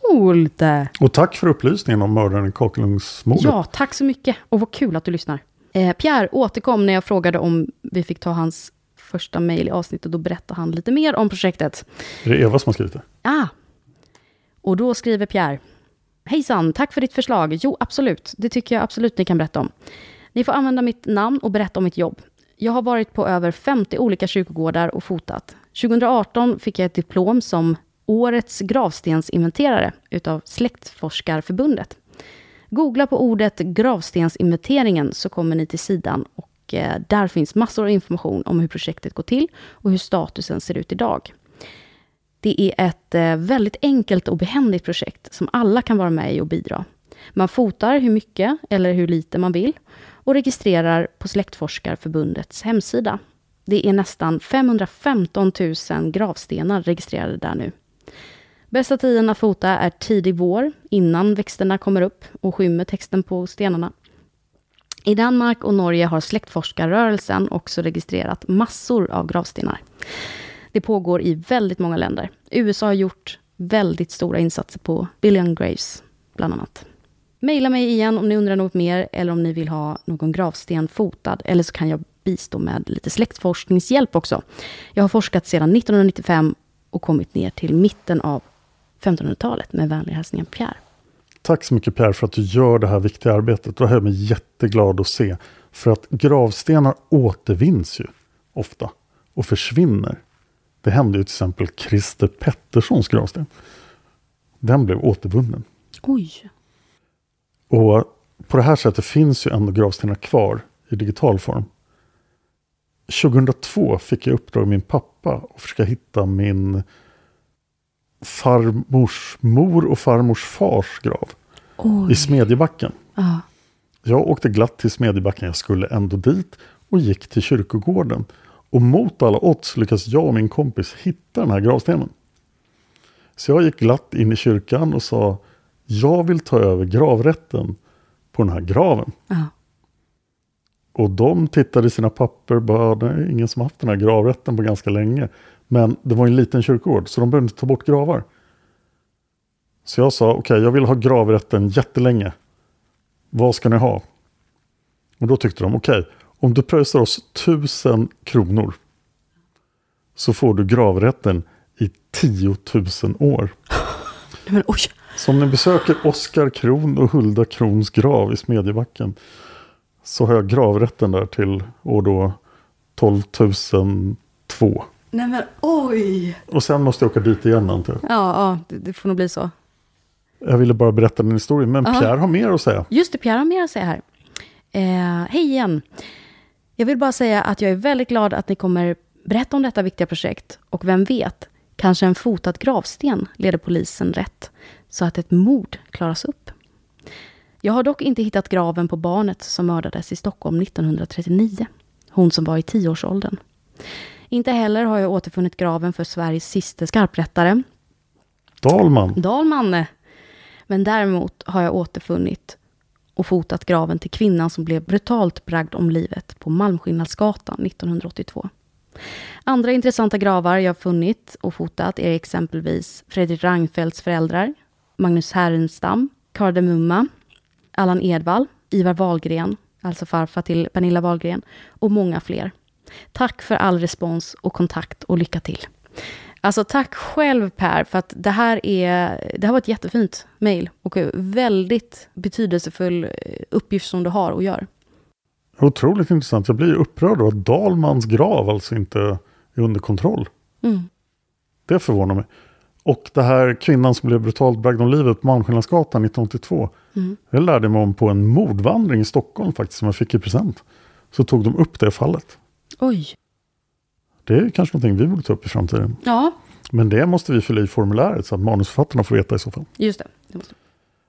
Speaker 3: Coolt!
Speaker 4: Och tack för upplysningen om mördaren i Kakelugnsmordet.
Speaker 3: Ja, tack så mycket. Och vad kul att du lyssnar. Eh, Pierre återkom när jag frågade om vi fick ta hans första mejl i avsnittet. Och då berättade han lite mer om projektet.
Speaker 4: Är det Eva som har skrivit det?
Speaker 3: Ah. Och då skriver Pierre. Hejsan, tack för ditt förslag. Jo, absolut. Det tycker jag absolut ni kan berätta om. Ni får använda mitt namn och berätta om mitt jobb. Jag har varit på över femtio olika kyrkogårdar och fotat. tjugo arton fick jag ett diplom som årets gravstensinventerare utav Släktforskarförbundet. Googla på ordet gravstensinventeringen så kommer ni till sidan och eh, där finns massor av information om hur projektet går till och hur statusen ser ut idag. Det är ett eh, väldigt enkelt och behändigt projekt som alla kan vara med i och bidra. Man fotar hur mycket eller hur lite man vill och registrerar på Släktforskarförbundets hemsida. Det är nästan femhundrafemton tusen gravstenar registrerade där nu. Bästa tiden att fota är tidig vår, innan växterna kommer upp och skymmer texten på stenarna. I Danmark och Norge har släktforskarrörelsen också registrerat massor av gravstenar. Det pågår i väldigt många länder. U S A har gjort väldigt stora insatser på Billion Graves, bland annat. Maila mig igen om ni undrar något mer eller om ni vill ha någon gravsten fotad. Eller så kan jag bistå med lite släktforskningshjälp också. Jag har forskat sedan nittonhundranittiofem och kommit ner till mitten av femtonhundratalet med vänliga hälsningar Pierre.
Speaker 4: Tack så mycket Pierre för att du gör det här viktiga arbetet. Det här är jag jätteglad att se. För att gravstenar återvinns ju ofta och försvinner. Det hände ju till exempel Christer Petterssons gravsten. Den blev återvunnen.
Speaker 3: Oj.
Speaker 4: Och på det här sättet finns ju ändå gravstenar kvar i digital form. tjugohundratvå fick jag uppdrag av min pappa att försöka hitta min farmors mor och farmors fars grav. Oj. I Smedjebacken.
Speaker 3: Ja.
Speaker 4: Jag åkte glatt till Smedjebacken, jag skulle ändå dit och gick till kyrkogården. Och mot alla odds lyckas jag och min kompis hitta den här gravstenen. Så jag gick glatt in i kyrkan och sa, jag vill ta över gravrätten på den här graven.
Speaker 3: Ja.
Speaker 4: Och de tittade i sina papper, bara, det är ingen som haft den här gravrätten på ganska länge. Men det var en liten kyrkogård, så de började ta bort gravar. Så jag sa, okej, okay, jag vill ha gravrätten jättelänge. Vad ska ni ha? Och då tyckte de, okej, okay, om du pröjsar oss tusen kronor så får du gravrätten i tiotusen år.
Speaker 3: Men, oj.
Speaker 4: Så om ni besöker Oskar Kron och Hulda Krons grav i Smedjebacken så har jag gravrätten där till år då tolv tusen två.
Speaker 3: Nej men oj!
Speaker 4: Och sen måste jag åka dit igen antar jag.
Speaker 3: Ja, ja det, det får nog bli så.
Speaker 4: Jag ville bara berätta den historien, men
Speaker 3: Aha.
Speaker 4: Pierre har mer att säga.
Speaker 3: Just det, Pierre har mer att säga här. Eh, hej igen. Jag vill bara säga att jag är väldigt glad att ni kommer berätta om detta viktiga projekt. Och vem vet, kanske en fotad gravsten leder polisen rätt så att ett mord klaras upp. Jag har dock inte hittat graven på barnet som mördades i Stockholm nittonhundratrettionio. Hon som var i tioårsåldern. Inte heller har jag återfunnit graven för Sveriges sista skarprättare.
Speaker 4: Dalman.
Speaker 3: Dalman. Men däremot har jag återfunnit och fotat graven till kvinnan som blev brutalt bragd om livet på Malmskillnadsgatan nittonhundraåttiotvå. Andra intressanta gravar jag funnit och fotat är exempelvis Fredrik Reinfeldts föräldrar, Magnus Härenstam, Kardemumma, Allan Edwall, Ivar Wahlgren, alltså farfar till Pernilla Wahlgren och många fler. Tack för all respons och kontakt och lycka till. Alltså tack själv Per för att det här är det här var ett jättefint mejl och väldigt betydelsefull uppgift som du har och gör.
Speaker 4: Otroligt intressant. Jag blir upprörd av att Dalmans grav alltså inte är under kontroll.
Speaker 3: Mm.
Speaker 4: Det förvånar mig. Och det här kvinnan som blev brutalt bragd om livet på Malmskillnadsgatan nittonhundraåttiotvå.
Speaker 3: Mm.
Speaker 4: Jag lärde mig om på en mordvandring i Stockholm faktiskt som jag fick i present. Så tog de upp det fallet.
Speaker 3: Oj.
Speaker 4: Det är kanske någonting vi borde ta upp i framtiden.
Speaker 3: Ja.
Speaker 4: Men det måste vi fylla i formuläret så att manusförfattarna får veta i så fall.
Speaker 3: Just det. det måste.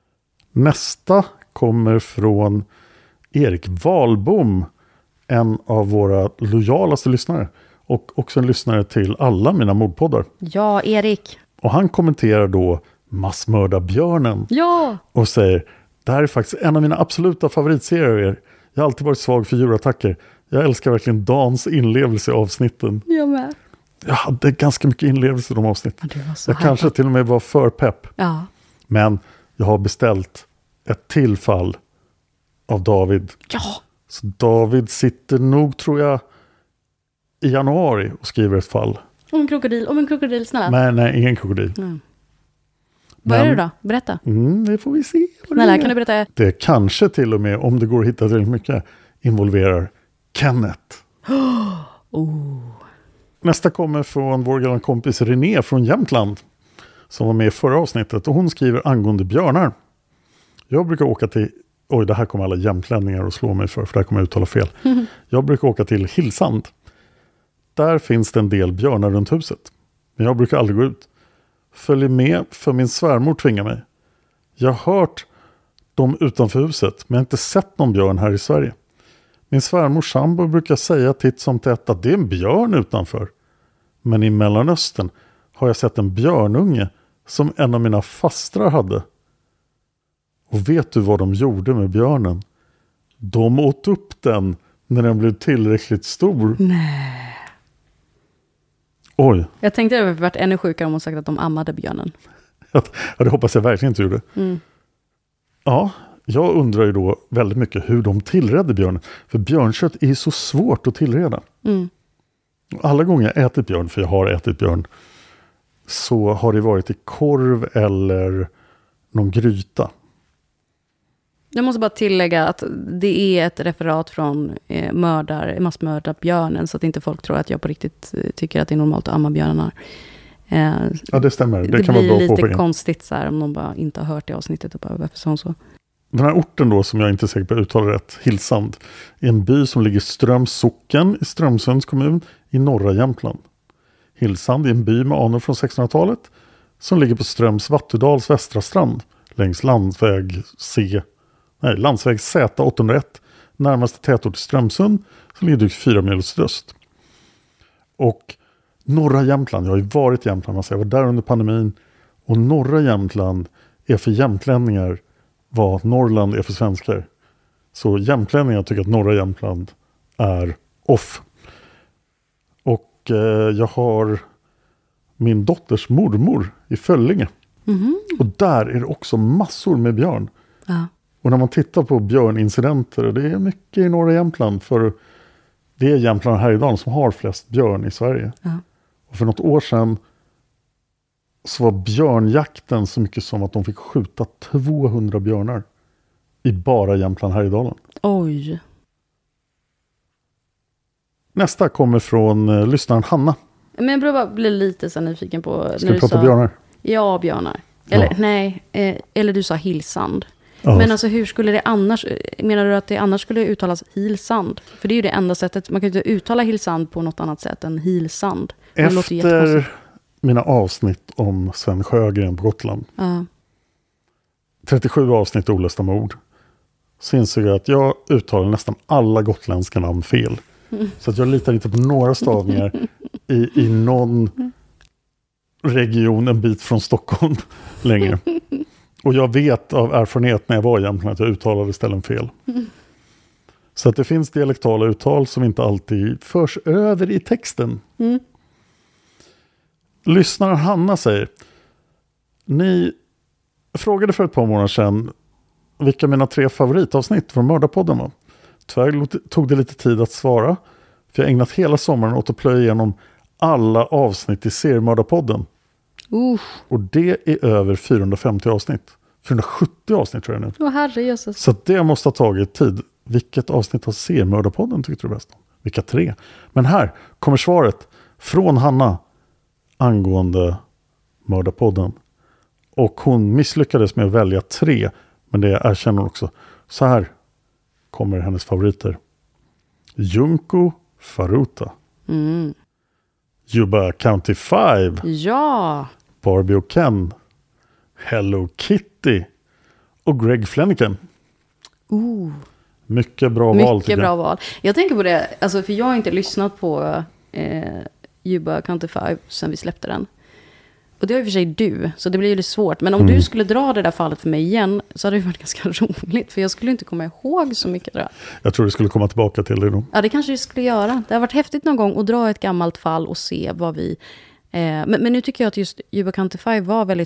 Speaker 4: Nästa kommer från Erik Wahlbom, en av våra lojalaste lyssnare. Och också en lyssnare till alla mina mordpoddar.
Speaker 3: Ja, Erik.
Speaker 4: Och han kommenterar då Massmördarbjörnen.
Speaker 3: Ja.
Speaker 4: Och säger, det här är faktiskt en av mina absoluta favoritserier. Jag har alltid varit svag för djurattacker. Jag älskar verkligen Dans inlevelse i avsnitten.
Speaker 3: Jag med.
Speaker 4: Jag hade ganska mycket inlevelse i de avsnitten.
Speaker 3: Ja, det var så
Speaker 4: jag
Speaker 3: härligt.
Speaker 4: kanske till och med var för pepp.
Speaker 3: Ja.
Speaker 4: Men jag har beställt ett till fall av David.
Speaker 3: Ja!
Speaker 4: Så David sitter nog, tror jag, i januari och skriver ett fall.
Speaker 3: Om en krokodil, om en krokodil, snälla.
Speaker 4: Nej, nej, ingen krokodil.
Speaker 3: Mm. Vad är det då? Berätta.
Speaker 4: Mm, det får vi se.
Speaker 3: Snälla, kan du berätta?
Speaker 4: Det kanske till och med, om det går att hitta väldigt mycket, involverar Kenneth.
Speaker 3: Oh.
Speaker 4: Nästa kommer från vår gamla kompis René från Jämtland, som var med i förra avsnittet, och hon skriver angående björnar. Jag brukar åka till, oj det här kommer alla jämtlänningar att slå mig för, för det här kommer jag uttala fel. Jag brukar åka till Hillsand. Där finns det en del björnar runt huset. Men jag brukar aldrig gå ut. Följer med för min svärmor tvingar mig. Jag har hört dem utanför huset, men jag har inte sett någon björn här i Sverige. Min svärmors sambo brukar säga titt som tätt att det är en björn utanför. Men i Mellanöstern har jag sett en björnunge som en av mina fastrar hade. Och vet du vad de gjorde med björnen? De åt upp den när den blev tillräckligt stor.
Speaker 3: Nej.
Speaker 4: Oj.
Speaker 3: Jag tänkte att det hade varit ännu sjukare om hon sagt att de ammade björnen.
Speaker 4: Ja, det hoppas jag verkligen inte gjorde.
Speaker 3: Mm.
Speaker 4: Ja, jag undrar ju då väldigt mycket hur de tillredde björnen. För björnkött är så svårt att tillreda.
Speaker 3: Mm.
Speaker 4: Alla gånger jag ätit björn, för jag har ätit björn, så har det varit i korv eller någon gryta.
Speaker 3: Jag måste bara tillägga att det är ett referat från eh, mördar, massmördarbjörnen, så att inte folk tror att jag på riktigt eh, tycker att det är normalt att amma björnar. Eh,
Speaker 4: ja, det stämmer. Det,
Speaker 3: det
Speaker 4: kan
Speaker 3: blir
Speaker 4: vara bra
Speaker 3: lite
Speaker 4: på
Speaker 3: konstigt så här, om någon bara inte har hört det avsnittet och bara, varför sa hon så?
Speaker 4: Den här orten då, som jag inte är säker på att uttala rätt, Hillsand, är en by som ligger Ströms socken i Strömsunds kommun i norra Jämtland. Hillsand är en by med anor från sextonhundratalet som ligger på Ströms Vattudals västra strand längs landsväg C, nej, landsväg Z åttahundraett, närmaste tätort i Strömsund, som ligger drygt fyra mil sydöst. Och norra Jämtland, jag har ju varit i Jämtland, alltså jag var där under pandemin, och norra Jämtland är för jämtlänningar vad Norrland är för svenskar. Så jämtlänningar tycker att norra Jämtland är off. Och eh, jag har min dotters mormor i Föllinge. Mm-hmm. Och där är det också massor med björn.
Speaker 3: Ja.
Speaker 4: Och när man tittar på björnincidenter, det är mycket i norra Jämtland, för det är Jämtland och Härjedalen som har flest björn i Sverige.
Speaker 3: Ja.
Speaker 4: Och för något år sedan så var björnjakten så mycket som att de fick skjuta tvåhundra björnar i bara Jämtland och Härjedalen.
Speaker 3: Oj.
Speaker 4: Nästa kommer från uh, lyssnaren Hanna.
Speaker 3: Men jag bara blir lite så nyfiken på...
Speaker 4: Ska
Speaker 3: när
Speaker 4: vi prata
Speaker 3: sa,
Speaker 4: björnar?
Speaker 3: Ja, björnar. Eller
Speaker 4: ja.
Speaker 3: nej, eh, eller du sa Hillsand.
Speaker 4: Ja.
Speaker 3: Men alltså hur skulle det annars... Menar du att det annars skulle uttalas Hillsand? För det är ju det enda sättet. Man kan ju inte uttala Hillsand på något annat sätt än Hillsand. Det
Speaker 4: Efter mina avsnitt om Sven Sjögren på Gotland.
Speaker 3: Ja.
Speaker 4: trettiosju avsnitt olösta mord. Så insåg jag att jag uttalar nästan alla gotländska namn fel. Mm. Så att jag litar inte på några stavningar i, i någon region en bit från Stockholm längre. Och jag vet av erfarenhet när jag var i Jämtland att jag uttalade ställen fel. Mm. Så att det finns dialektala uttal som inte alltid förs över i texten. Mm. Lyssnaren Hanna säger: ni frågade för ett par månader sedan vilka mina tre favoritavsnitt från Mördarpodden var. Tyvärr tog det lite tid att svara, för jag ägnat hela sommaren åt att plöja igenom alla avsnitt i seriemördarpodden. Uh. Och det är över fyrahundrafemtio avsnitt. fyrahundrasjuttio avsnitt tror jag nu.
Speaker 3: Åh, herre Jesus.
Speaker 4: Så det måste ha tagit tid. Vilket avsnitt av seriemördarpodden tyckte du bäst om? Vilka tre? Men här kommer svaret från Hanna angående Mördarpodden. Och hon misslyckades med att välja tre, men det erkänner hon också. Så här kommer hennes favoriter. Junko Faruta. Mm. Juba County Five.
Speaker 3: Ja.
Speaker 4: Barbie och Ken. Hello Kitty. Och Greg Flanagan.
Speaker 3: Ooh.
Speaker 4: Mycket bra
Speaker 3: Mycket
Speaker 4: val.
Speaker 3: Mycket bra val. Jag tänker på det, alltså, för jag har inte lyssnat på eh, Juba County Five sen vi släppte den. Och det har ju för sig du, så det blir ju lite svårt. Men om mm. du skulle dra det där fallet för mig igen, så hade det varit ganska roligt. För jag skulle inte komma ihåg så mycket. Där.
Speaker 4: Jag tror du skulle komma tillbaka till det då.
Speaker 3: Ja, det kanske du skulle göra. Det har varit häftigt någon gång att dra ett gammalt fall och se vad vi... Eh, men, men nu tycker jag att just Juba County Five var väldigt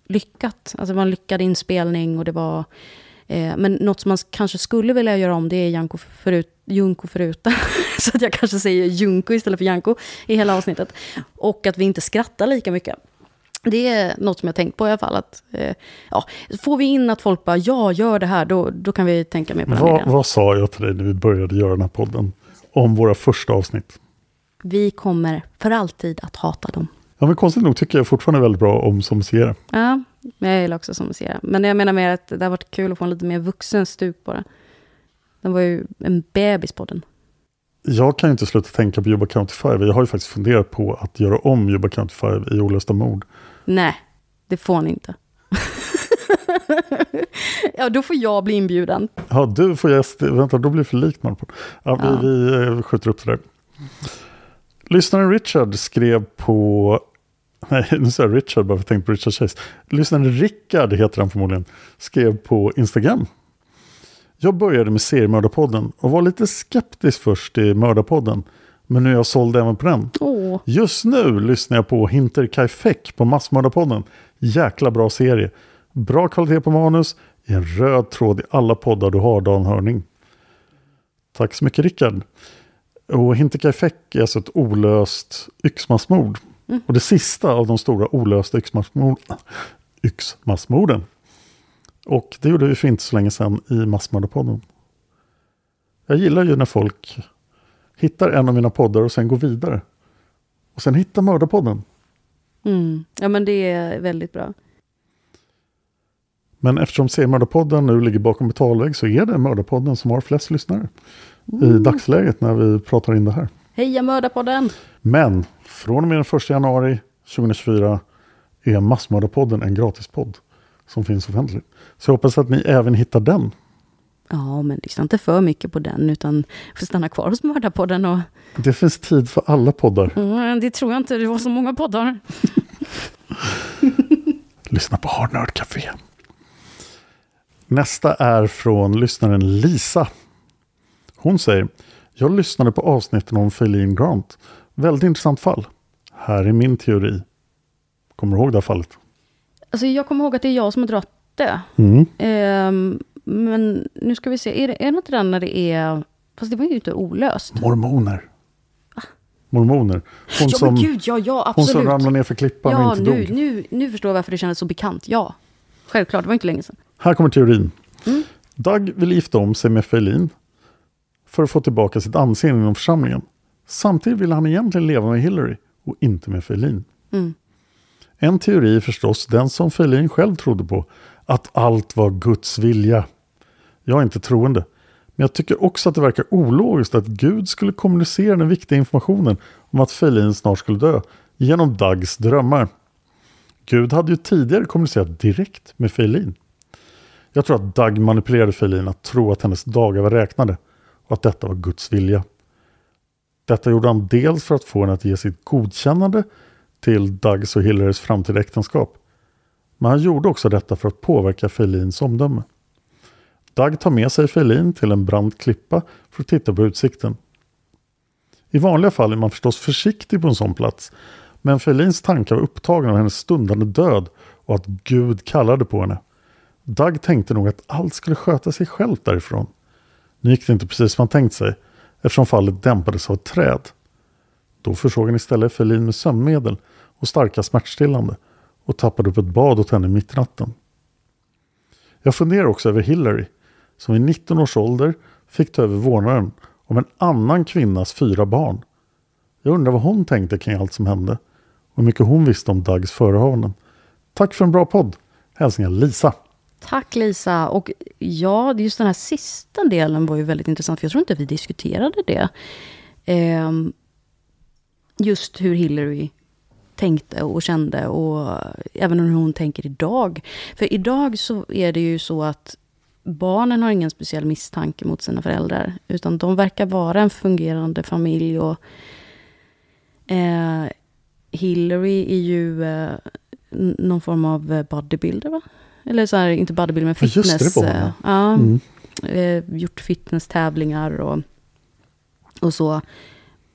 Speaker 3: lyckat. Alltså det var en lyckad inspelning och det var... Eh, men något som man kanske skulle vilja göra om, det är Janko förut, Junko föruta. Så att jag kanske säger Junko istället för Janko i hela avsnittet. Och att vi inte skrattar lika mycket. Det är något som jag tänkt på i alla fall. Att, eh, ja, får vi in att folk bara, ja, gör det här, då, då kan vi tänka mer på den
Speaker 4: vad,
Speaker 3: idén.
Speaker 4: vad sa jag till dig när vi började göra den här podden om våra första avsnitt?
Speaker 3: Vi kommer för alltid att hata dem.
Speaker 4: Ja, men konstigt nog tycker jag fortfarande väldigt bra om Som ser det.
Speaker 3: Ja, jag gillar också Som ser det. Men jag menar mer att det har varit kul att få en lite mer vuxen stuk på det. Den var ju en bebis på den.
Speaker 4: Jag kan ju inte sluta tänka på Yuba County Five. Jag har ju faktiskt funderat på att göra om Yuba County Five i Olösta mord.
Speaker 3: Nej, det får ni inte. Ja, då får jag bli inbjuden.
Speaker 4: Ja, du får gäst. Vänta, då blir det för likt man på. Ja,
Speaker 3: Ja.
Speaker 4: Vi, vi skjuter upp det där. Lyssnaren Richard skrev på... Nej, nu säger jag Richard bara för jag tänkte på Richard Chase. Lyssnaren Rickard heter han förmodligen. Skrev på Instagram. Jag började med seriemördarpodden och var lite skeptisk först i mördarpodden. Men nu är jag såld även på den.
Speaker 3: Åh.
Speaker 4: Just nu lyssnar jag på Hinter Kaifek på Massmördarpodden. Jäkla bra serie. Bra kvalitet på manus. I en röd tråd i alla poddar du har, Dan Hörning. Tack så mycket, Rickard. Och Hinter Kaifek är alltså ett olöst yxmassmord. Mm. Och det sista av de stora olösta yxmassmord, yxmassmorden. Och det gjorde vi för inte så länge sedan i Massmördarpodden. Jag gillar ju när folk hittar en av mina poddar och sen går vidare. Och sen hittar Mördarpodden.
Speaker 3: Mm. Ja, men det är väldigt bra.
Speaker 4: Men eftersom C-Mördarpodden nu ligger bakom betalvägg så är det Mördarpodden som har flest lyssnare
Speaker 3: Mm.
Speaker 4: i dagsläget när vi pratar in det här.
Speaker 3: Heja Mördarpodden!
Speaker 4: Men från och med den första januari tjugohundratjugofyra är Massmördarpodden en gratispodd som finns offentligt. Så jag hoppas att ni även hittar den.
Speaker 3: Ja, men lyssna inte för mycket på den, utan får stanna kvar hos Mördarpodden. Och...
Speaker 4: Det finns tid för alla poddar.
Speaker 3: Mm, det tror jag inte, det var så många poddar.
Speaker 4: Lyssna på Hard Nerd Café. Nästa är från lyssnaren Lisa. Hon säger: jag lyssnade på avsnitten om Feline Grant. Väldigt intressant fall. Här är min teori. Kommer du ihåg det här fallet?
Speaker 3: Alltså jag kommer ihåg att det är jag som har dragit det.
Speaker 4: Mm.
Speaker 3: Ehm, men nu ska vi se. Är det, är det inte den när det är... Fast det var ju inte olöst.
Speaker 4: Mormoner. Mormoner. Hon,
Speaker 3: Ja,
Speaker 4: som,
Speaker 3: men gud, ja, ja,
Speaker 4: hon
Speaker 3: absolut.
Speaker 4: som ramlade ner för klippan
Speaker 3: Ja,
Speaker 4: och inte
Speaker 3: nu,
Speaker 4: dog.
Speaker 3: nu, nu förstår jag varför det kändes så bekant. Ja, självklart. Det var inte länge sedan.
Speaker 4: Här kommer teorin.
Speaker 3: Mm.
Speaker 4: Doug vill gifta om sig med Feline för att få tillbaka sitt anseende inom församlingen. Samtidigt vill han egentligen leva med Hillary och inte med Feline.
Speaker 3: Mm.
Speaker 4: En teori är förstås den som Feline själv trodde på, att allt var Guds vilja. Jag är inte troende, men jag tycker också att det verkar ologiskt att Gud skulle kommunicera den viktiga informationen om att Feline snart skulle dö genom Dougs drömmar. Gud hade ju tidigare kommunicerat direkt med Feline. Jag tror att Doug manipulerade Feline att tro att hennes dagar var räknade och att detta var Guds vilja. Detta gjorde han dels för att få henne att ge sitt godkännande till Dougs och Hillarys framtida äktenskap. Men han gjorde också detta för att påverka Felines omdöme. Doug tar med sig Feline till en brant klippa för att titta på utsikten. I vanliga fall är man förstås försiktig på en sån plats, men Felines tankar var upptagna av hennes stundande död och att Gud kallade på henne. Doug tänkte nog att allt skulle sköta sig självt därifrån. Nu gick det inte precis som han tänkt sig, eftersom fallet dämpades av ett träd. Då försåg han istället Feline med sömnmedel och starka smärtstillande och tappade upp ett bad åt henne mitt i natten. Jag funderar också över Hillary, som i nitton års ålder fick ta över vårdnaden om en annan kvinnas fyra barn. Jag undrar vad hon tänkte kring allt som hände och hur mycket hon visste om Dougs förehavanden. Tack för en bra podd. Hälsningar Lisa.
Speaker 3: Tack Lisa. Och ja, just den här sista delen var ju väldigt intressant, för jag tror inte vi diskuterade det. Eh, just hur Hillary tänkte och kände, och även hur hon tänker idag. För idag så är det ju så att barnen har ingen speciell misstanke mot sina föräldrar, utan de verkar vara en fungerande familj, och eh, Hillary är ju eh, någon form av bodybuilder, va? Eller så här, inte bodybuilder, men fitness.
Speaker 4: Just det,
Speaker 3: eh, ja,
Speaker 4: mm.
Speaker 3: eh, gjort fitness-tävlingar och, och så.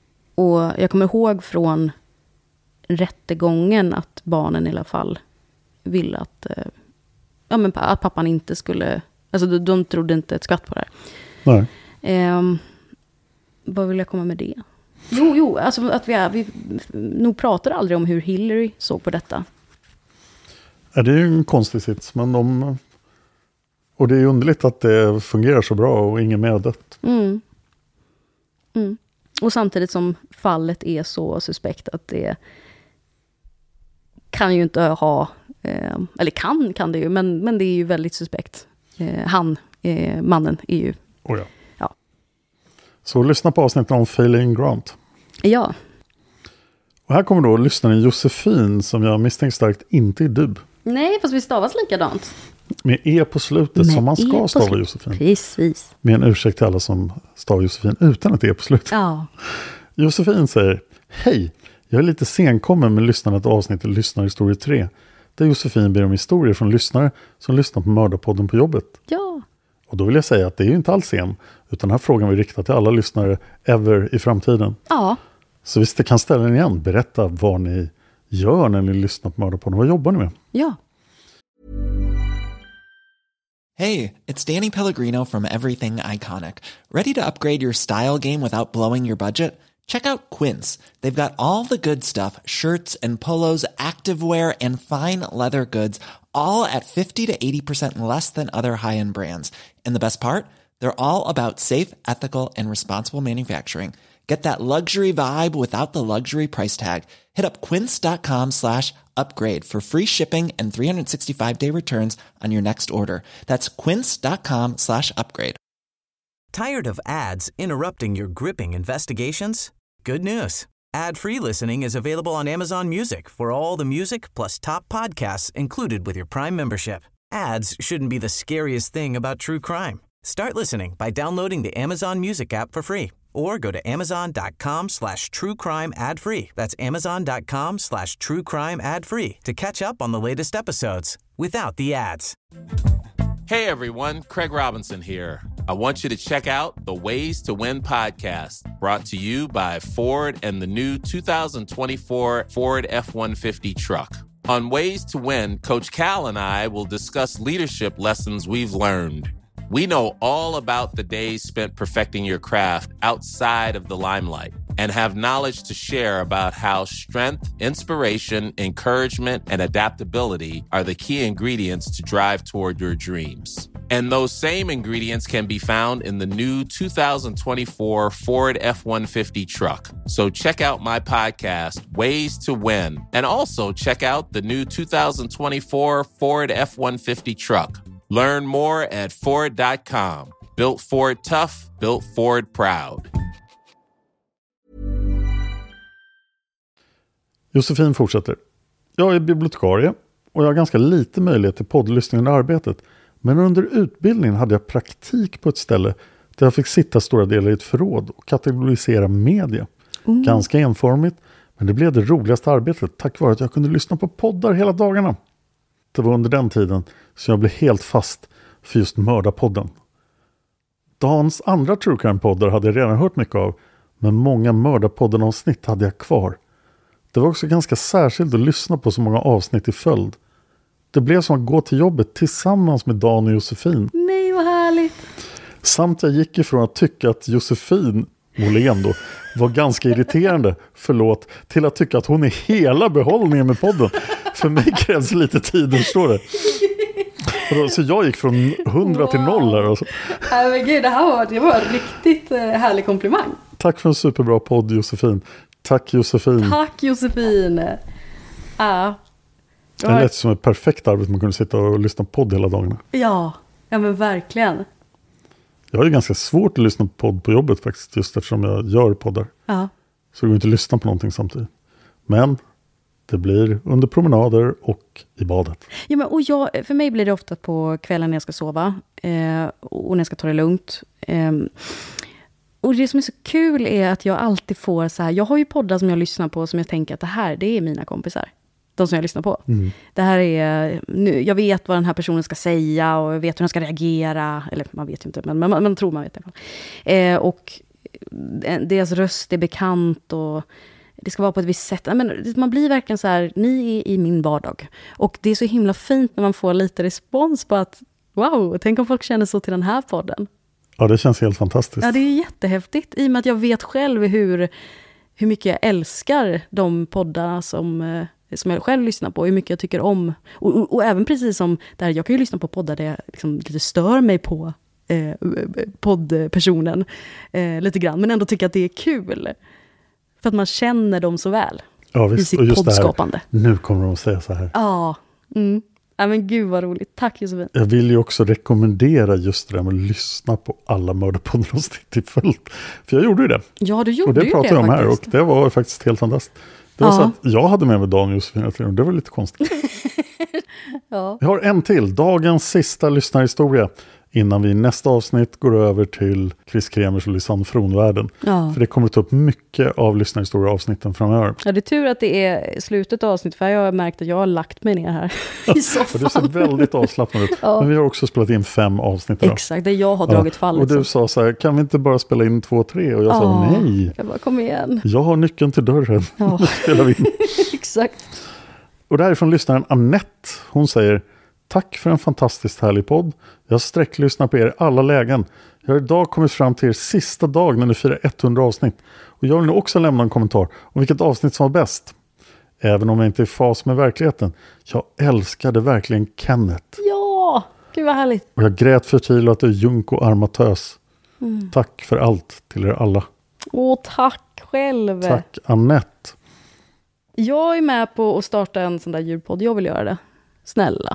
Speaker 3: Och jag kommer ihåg från rättegången att barnen i alla fall ville att, eh, ja, men att pappan inte skulle... Alltså de, de trodde inte ett skvatt på det här.
Speaker 4: Nej.
Speaker 3: Eh, vad vill jag komma med det? Jo, jo, alltså att vi, är, vi nog pratar aldrig om hur Hillary såg på detta.
Speaker 4: Ja, det är ju en konstig sits, men de... Och det är ju underligt att det fungerar så bra och ingen mer har dött.
Speaker 3: Mm. Mm. Och samtidigt som fallet är så suspekt att det kan ju inte ha, eh, eller kan kan det ju, men, men det är ju väldigt suspekt. Eh, han, eh, mannen, är ju...
Speaker 4: Oh ja.
Speaker 3: Ja.
Speaker 4: Så lyssna på avsnittet om Failing Grant.
Speaker 3: Ja.
Speaker 4: Och här kommer då lyssnaren Josefin, som jag misstänker starkt inte är du.
Speaker 3: Nej, fast vi stavas likadant.
Speaker 4: Med E på slutet,
Speaker 3: Med
Speaker 4: som man ska
Speaker 3: e
Speaker 4: stava
Speaker 3: slut.
Speaker 4: Josefin.
Speaker 3: Precis.
Speaker 4: Med en ursäkt till alla som stavar Josefin utan ett E på slutet.
Speaker 3: Ja.
Speaker 4: Josefin säger: hej, jag är lite senkommen med lyssnandet av avsnittet Lyssnarhistorie tre. Där Josefin ber om historier från lyssnare som lyssnar på Mördarpodden på jobbet.
Speaker 3: Ja.
Speaker 4: Och då vill jag säga att det är ju inte alls sen, utan den här frågan vi riktar till alla lyssnare ever i framtiden.
Speaker 3: Ja.
Speaker 4: Så visst, det kan ställa den igen. Berätta vad ni gör när ni lyssnar på Mördarpodden. Vad jobbar ni med?
Speaker 3: Ja.
Speaker 1: Hey, it's Danny Pellegrino from Everything Iconic. Ready to upgrade your style game without blowing your budget? Check out Quince. They've got all the good stuff, shirts and polos, activewear and fine leather goods, all at fifty to eighty percent less than other high-end brands. And the best part? They're all about safe, ethical and responsible manufacturing. Get that luxury vibe without the luxury price tag. Hit up quince.com slash upgrade for free shipping and three sixty-five day returns on your next order. That's quince.com slash upgrade.
Speaker 9: Tired of ads interrupting your gripping investigations? Good news. Ad-free listening is available on Amazon Music for all the music plus top podcasts included with your Prime membership. Ads shouldn't be the scariest thing about true crime. Start listening by downloading the Amazon Music app for free or go to amazon.com slash true crime ad free. That's amazon.com slash true crime ad free to catch up on the latest episodes without the ads.
Speaker 10: Hey everyone, Craig Robinson here. I want you to check out the Ways to Win podcast, brought to you by Ford and the new two thousand twenty-four Ford F one fifty truck. On Ways to Win, Coach Cal and I will discuss leadership lessons we've learned. We know all about the days spent perfecting your craft outside of the limelight and have knowledge to share about how strength, inspiration, encouragement, and adaptability are the key ingredients to drive toward your dreams. And those same ingredients can be found in the new two thousand twenty-four Ford F one fifty truck. So check out my podcast, Ways to Win, and also check out the new two thousand twenty-four Ford F one fifty truck. Learn more at Ford dot com. Built Ford tough, built Ford proud.
Speaker 4: Josefin fortsätter. Jag är bibliotekarie och jag har ganska lite möjlighet till poddlyssning under arbetet. Men under utbildningen hade jag praktik på ett ställe där jag fick sitta stora delar i ett förråd och kategorisera media. Mm. Ganska enformigt, men det blev det roligaste arbetet tack vare att jag kunde lyssna på poddar hela dagarna. Det var under den tiden som jag blev helt fast för just Mördarpodden. Dans andra True Crime-poddar hade jag redan hört mycket av, men många Mördarpodden-avsnitt hade jag kvar. Det var också ganska särskilt att lyssna på så många avsnitt i följd. Det blev som att gå till jobbet tillsammans med Dan och Josefin.
Speaker 3: Nej, vad härligt.
Speaker 4: Samt jag gick ifrån att tycka att Josefin Molén då var ganska irriterande, förlåt, till att tycka att hon är hela behållningen med podden. För mig krävs lite tid, förstår det. Så jag gick från hundra wow. till noll här. Alltså.
Speaker 3: Nej, men gud, det här var, det var en riktigt härlig komplimang.
Speaker 4: Tack för en superbra podd, Josefin. Tack, Josefin.
Speaker 3: Tack, Josefin. Ja.
Speaker 4: Det lät som ett perfekt arbete, man kunde sitta och lyssna på podd hela dagarna.
Speaker 3: Ja, ja men verkligen.
Speaker 4: Jag har ju ganska svårt att lyssna på podd på jobbet faktiskt, just eftersom jag gör poddar.
Speaker 3: Ja.
Speaker 4: Så jag går inte att lyssna på någonting samtidigt. Men det blir under promenader och i badet.
Speaker 3: Ja, men, och jag, för mig blir det ofta på kvällen när jag ska sova eh, och när jag ska ta det lugnt. Eh, och det som är så kul är att jag alltid får så här, jag har ju poddar som jag lyssnar på som jag tänker att det här, det är mina kompisar. De som jag lyssnar på. Mm. Det här är, nu, jag vet vad den här personen ska säga och jag vet hur den ska reagera. Eller man vet ju inte, men man, man tror man vet det. Eh, och deras röst är bekant och det ska vara på ett visst sätt. Men man blir verkligen så här, ni är i min vardag. Och det är så himla fint när man får lite respons på att, wow, tänk om folk känner så till den här podden.
Speaker 4: Ja, det känns helt fantastiskt.
Speaker 3: Ja, det är jättehäftigt. I och med att jag vet själv hur, hur mycket jag älskar de poddarna som, som jag själv lyssnar på. Hur mycket jag tycker om. Och, och, och även precis som där, jag kan ju lyssna på poddar där jag liksom lite stör mig på eh, poddpersonen eh, lite grann. Men ändå tycker att det är kul. För att man känner dem så väl.
Speaker 4: Ja, visst.
Speaker 3: I sitt
Speaker 4: och just
Speaker 3: poddskapande.
Speaker 4: Det här, nu kommer de att säga så här.
Speaker 3: Ja, mm. Ja, men gud vad roligt. Tack Josefin.
Speaker 4: Jag vill ju också rekommendera just det där med att lyssna på alla Mördarpodden-avsnitt i följt. För jag gjorde ju det.
Speaker 3: Ja, du gjorde
Speaker 4: och det
Speaker 3: ju
Speaker 4: pratade
Speaker 3: det
Speaker 4: jag om här
Speaker 3: faktiskt.
Speaker 4: och det var faktiskt helt fantastiskt. Det var
Speaker 3: Ja.
Speaker 4: så att jag hade med mig Dan och Josefin och det var lite konstigt.
Speaker 3: Ja.
Speaker 4: Jag har en till. Dagens sista lyssnarhistoria. Innan vi i nästa avsnitt går över till Chris Kremers och Lisanne Fronvärden.
Speaker 3: Ja.
Speaker 4: För det kommer att ta upp mycket av lyssnarhistoria avsnitten framöver.
Speaker 3: Ja, det är tur att det är slutet av avsnitt, för jag har märkt att jag har lagt mig ner här i soffan.
Speaker 4: Det ser väldigt avslappnat ut.
Speaker 3: Ja.
Speaker 4: Men vi har också spelat in fem avsnitt idag.
Speaker 3: Exakt, det jag har dragit fall.
Speaker 4: Och du
Speaker 3: liksom.
Speaker 4: sa så här, kan vi inte bara spela in två, tre? Och jag
Speaker 3: Ja.
Speaker 4: sa nej.
Speaker 3: Jag bara, kom igen.
Speaker 4: Jag har nyckeln till dörren.
Speaker 3: Ja.
Speaker 4: Nu spelar vi in.
Speaker 3: Exakt.
Speaker 4: Och det här är från lyssnaren Annette. Hon säger, tack för en fantastiskt härlig podd. Jag sträcklyssnar på er i alla lägen. Jag har idag kommit fram till er sista dag när ni firar hundra avsnitt. Och jag vill nu också lämna en kommentar om vilket avsnitt som var bäst. Även om jag inte är i fas med verkligheten. Jag älskade verkligen Kenneth.
Speaker 3: Ja, gud vad härligt.
Speaker 4: Och jag grät för till att det är junk och armatös.
Speaker 3: Mm.
Speaker 4: Tack för allt till er alla.
Speaker 3: Åh, tack själv.
Speaker 4: Tack Annette.
Speaker 3: Jag är med på att starta en sån där djurpodd. Jag vill göra det. Snälla.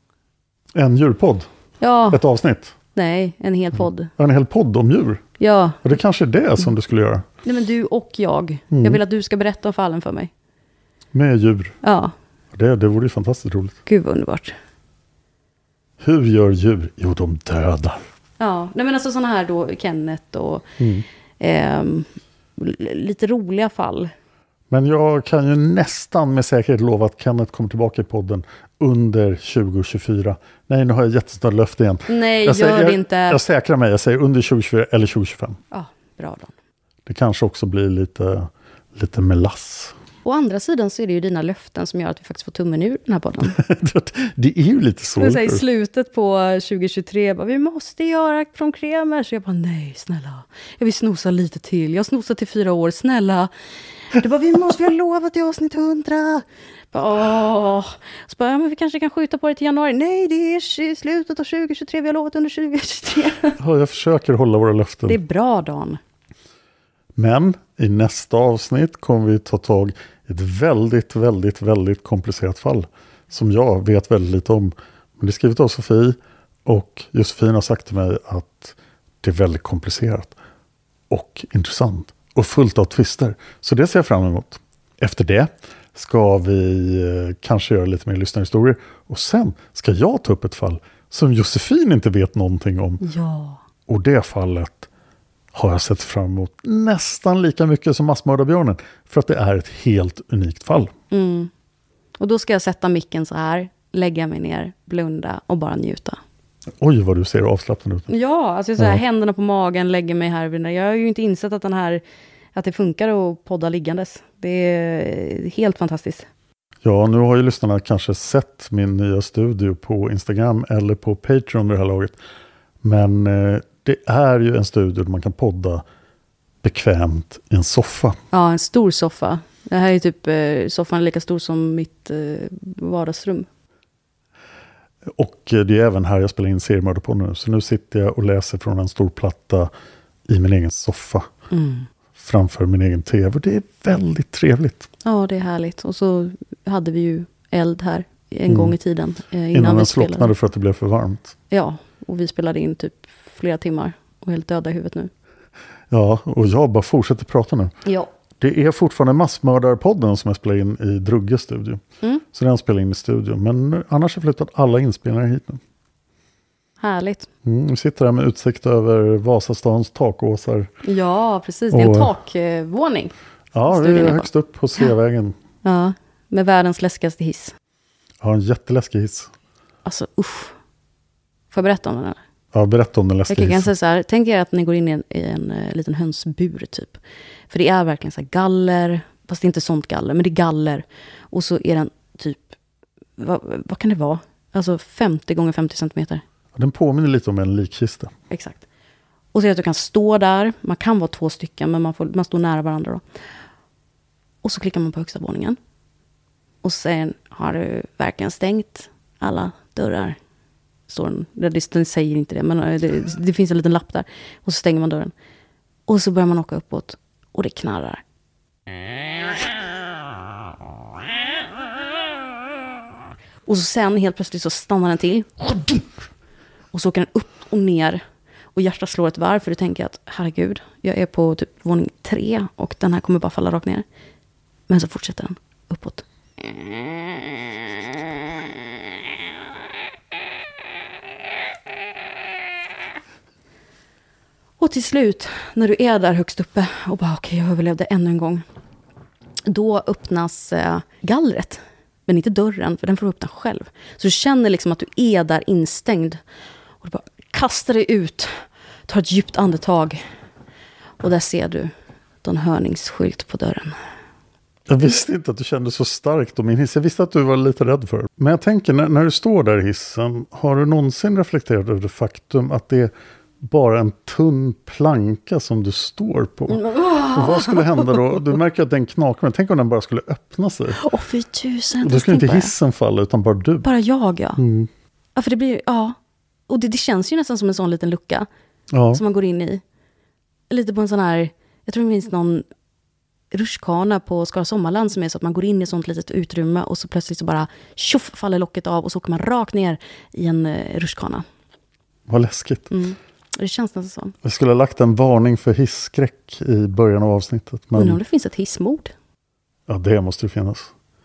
Speaker 4: En djurpodd.
Speaker 3: Ja,
Speaker 4: Ett avsnitt.
Speaker 3: nej, en hel podd.
Speaker 4: En hel podd om djur.
Speaker 3: Ja,
Speaker 4: Och det kanske är det som du skulle göra.
Speaker 3: nej men du och jag.
Speaker 4: Mm.
Speaker 3: Jag vill att du ska berätta om fallen för mig.
Speaker 4: Med djur.
Speaker 3: Ja,
Speaker 4: Det, det vore ju fantastiskt roligt.
Speaker 3: gud vad underbart.
Speaker 4: Hur gör djur? Jo, de dödar.
Speaker 3: Ja, nej men alltså sådana här då, Kenneth och
Speaker 4: Mm.
Speaker 3: ehm, l- lite roliga fall.
Speaker 4: Men jag kan ju nästan med säkerhet lova att Kenneth kommer tillbaka i podden under tjugo tjugofyra. Nej, nu har jag jättestora löfte igen.
Speaker 3: Nej,
Speaker 4: jag säger,
Speaker 3: gör det
Speaker 4: jag,
Speaker 3: inte.
Speaker 4: Jag säkrar mig, jag säger under tjugo tjugofyra eller tjugo tjugofem.
Speaker 3: Ja, bra då.
Speaker 4: Det kanske också blir lite, lite melass.
Speaker 3: Å andra sidan så är det ju dina löften som gör att vi faktiskt får tummen ur den här podden.
Speaker 4: Det är ju lite så.
Speaker 3: Men så här, i slutet på tjugo tjugotre, bara, vi måste göra från Kremer. Så jag bara, nej, snälla. Jag vill snosa lite till. Jag snosar till fyra år, snälla. Du bara, vi måste, vi har lovat i avsnitt hundra. Bara, åh. Så bara, ja, men vi kanske kan skjuta på det till januari. Nej, det är i slutet av tjugo tjugotre. Vi har lovat under tjugo tjugotre.
Speaker 4: Ja, jag försöker hålla våra löften.
Speaker 3: Det är bra, Dan.
Speaker 4: Men i nästa avsnitt kommer vi ta tag i ett väldigt, väldigt, väldigt komplicerat fall. Som jag vet väldigt lite om. Men det är skrivet av Sofie. Och Josefin har sagt till mig att det är väldigt komplicerat. Och intressant. Och fullt av twister. Så det ser jag fram emot. Efter det ska vi eh, kanske göra lite mer lyssnarhistorier. Och sen ska jag ta upp ett fall som Josefin inte vet någonting om.
Speaker 3: Ja.
Speaker 4: Och det fallet har jag sett fram emot nästan lika mycket som Massmördarbjörnen. För att det är ett helt unikt fall.
Speaker 3: Mm. Och då ska jag sätta micken så här, lägga mig ner, blunda och bara njuta.
Speaker 4: Oj, vad du ser avslappnad ut.
Speaker 3: Ja, alltså så här,
Speaker 4: Ja.
Speaker 3: händerna på magen, lägger mig här. Jag har ju inte insett att den här, att det funkar att podda liggandes. Det är helt fantastiskt.
Speaker 4: Ja, nu har ju lyssnarna kanske sett min nya studio på Instagram eller på Patreon det här laget. Men eh, det är ju en studio där man kan podda bekvämt i en soffa.
Speaker 3: Ja, en stor soffa. Det här är typ, eh, soffan är lika stor som mitt eh, vardagsrum.
Speaker 4: Och eh, det är även här jag spelar in seriemördare på nu. Så nu sitter jag och läser från en stor platta i min egen soffa.
Speaker 3: Mm.
Speaker 4: Framför min egen tv. Det är väldigt trevligt.
Speaker 3: Ja, det är härligt. Och så hade vi ju eld här en
Speaker 4: Mm.
Speaker 3: gång i tiden. Eh, innan,
Speaker 4: Innan
Speaker 3: vi
Speaker 4: den
Speaker 3: spelade.
Speaker 4: slocknade för att det blev för varmt.
Speaker 3: Ja, och vi spelade in typ flera timmar. Och helt döda i huvudet nu.
Speaker 4: Ja, och jag bara fortsätter prata nu.
Speaker 3: Ja.
Speaker 4: Det är fortfarande Massmördarpodden som jag spelar in i Drugges studio.
Speaker 3: Mm.
Speaker 4: Så den spelar in i studion. Men annars har jag flyttat alla inspelningar hit nu.
Speaker 3: Härligt.
Speaker 4: Mm, vi sitter här med utsikt över Vasastans takåsar.
Speaker 3: Ja, precis. Det är en
Speaker 4: Och-
Speaker 3: takvåning.
Speaker 4: Ja, vi
Speaker 3: Studion
Speaker 4: är
Speaker 3: är
Speaker 4: högst upp på Sveavägen.
Speaker 3: Ja, med världens läskigaste hiss.
Speaker 4: Ja, en jätteläskig hiss.
Speaker 3: Alltså, usch. Får jag berätta om den här?
Speaker 4: Ja, berätta om den
Speaker 3: Jag
Speaker 4: läskiga
Speaker 3: kan
Speaker 4: hissen.
Speaker 3: säga så här, tänk er att ni går in i en, i en eh, liten hönsbur typ. För det är verkligen så här galler, Fast det är inte sånt galler, men det är galler. Och så är den typ, vad, vad kan det vara? Alltså femtio gånger femtio centimeter.
Speaker 4: Den påminner lite om en likkista.
Speaker 3: Exakt. Och så är det att du kan stå där. Man kan vara två stycken, men man, får, man står nära varandra då. Och så klickar man på högsta våningen. Och sen har du verkligen stängt alla dörrar. Står den, det, den säger inte det, men det, det finns en liten lapp där. Och så stänger man dörren. Och så börjar man åka uppåt. Och det knarrar. Och så sen helt plötsligt så stannar den till. Och så åker den upp och ner. Och hjärtat slår ett varv, för du tänker att herregud, jag är på typ våning tre och den här kommer bara falla rakt ner. Men så fortsätter den uppåt. Och till slut, när du är där högst uppe och bara okej, okay, jag överlevde ännu en gång. Då öppnas eh, gallret. Men inte dörren, för den får du öppna själv. Så du känner liksom att du är där instängd. Och du bara kastar dig ut. Tar ett djupt andetag. Och där ser du en hörningsskylt på dörren.
Speaker 4: Jag visste inte att du kände så starkt om min hiss. Jag visste att du var lite rädd för det. Men jag tänker, när, när du står där i hissen, har du någonsin reflekterat över det faktum att det är bara en tunn planka som du står på? Och vad skulle hända då? Du märker att den knakar, men tänk om den bara skulle öppna sig.
Speaker 3: Åh, fy tusen.
Speaker 4: Och då skulle inte hissen falla, utan bara du.
Speaker 3: Bara jag, ja.
Speaker 4: Mm.
Speaker 3: Ja, för det blir, ja. Och det, det känns ju nästan som en sån liten lucka.
Speaker 4: Ja.
Speaker 3: Som man går in i. Lite på en sån här, jag tror det finns någon rutschkana på Skara Sommarland som är så att man går in i ett sånt litet utrymme och så plötsligt så bara tjoff faller locket av och så åker man rakt ner i en uh, rutschkana.
Speaker 4: Vad läskigt.
Speaker 3: Mm. Det känns nästan så.
Speaker 4: Jag skulle ha lagt en varning för hisskräck i början av avsnittet. Men...
Speaker 3: Undrar om det finns ett hissmord.
Speaker 4: Ja, det måste det finnas.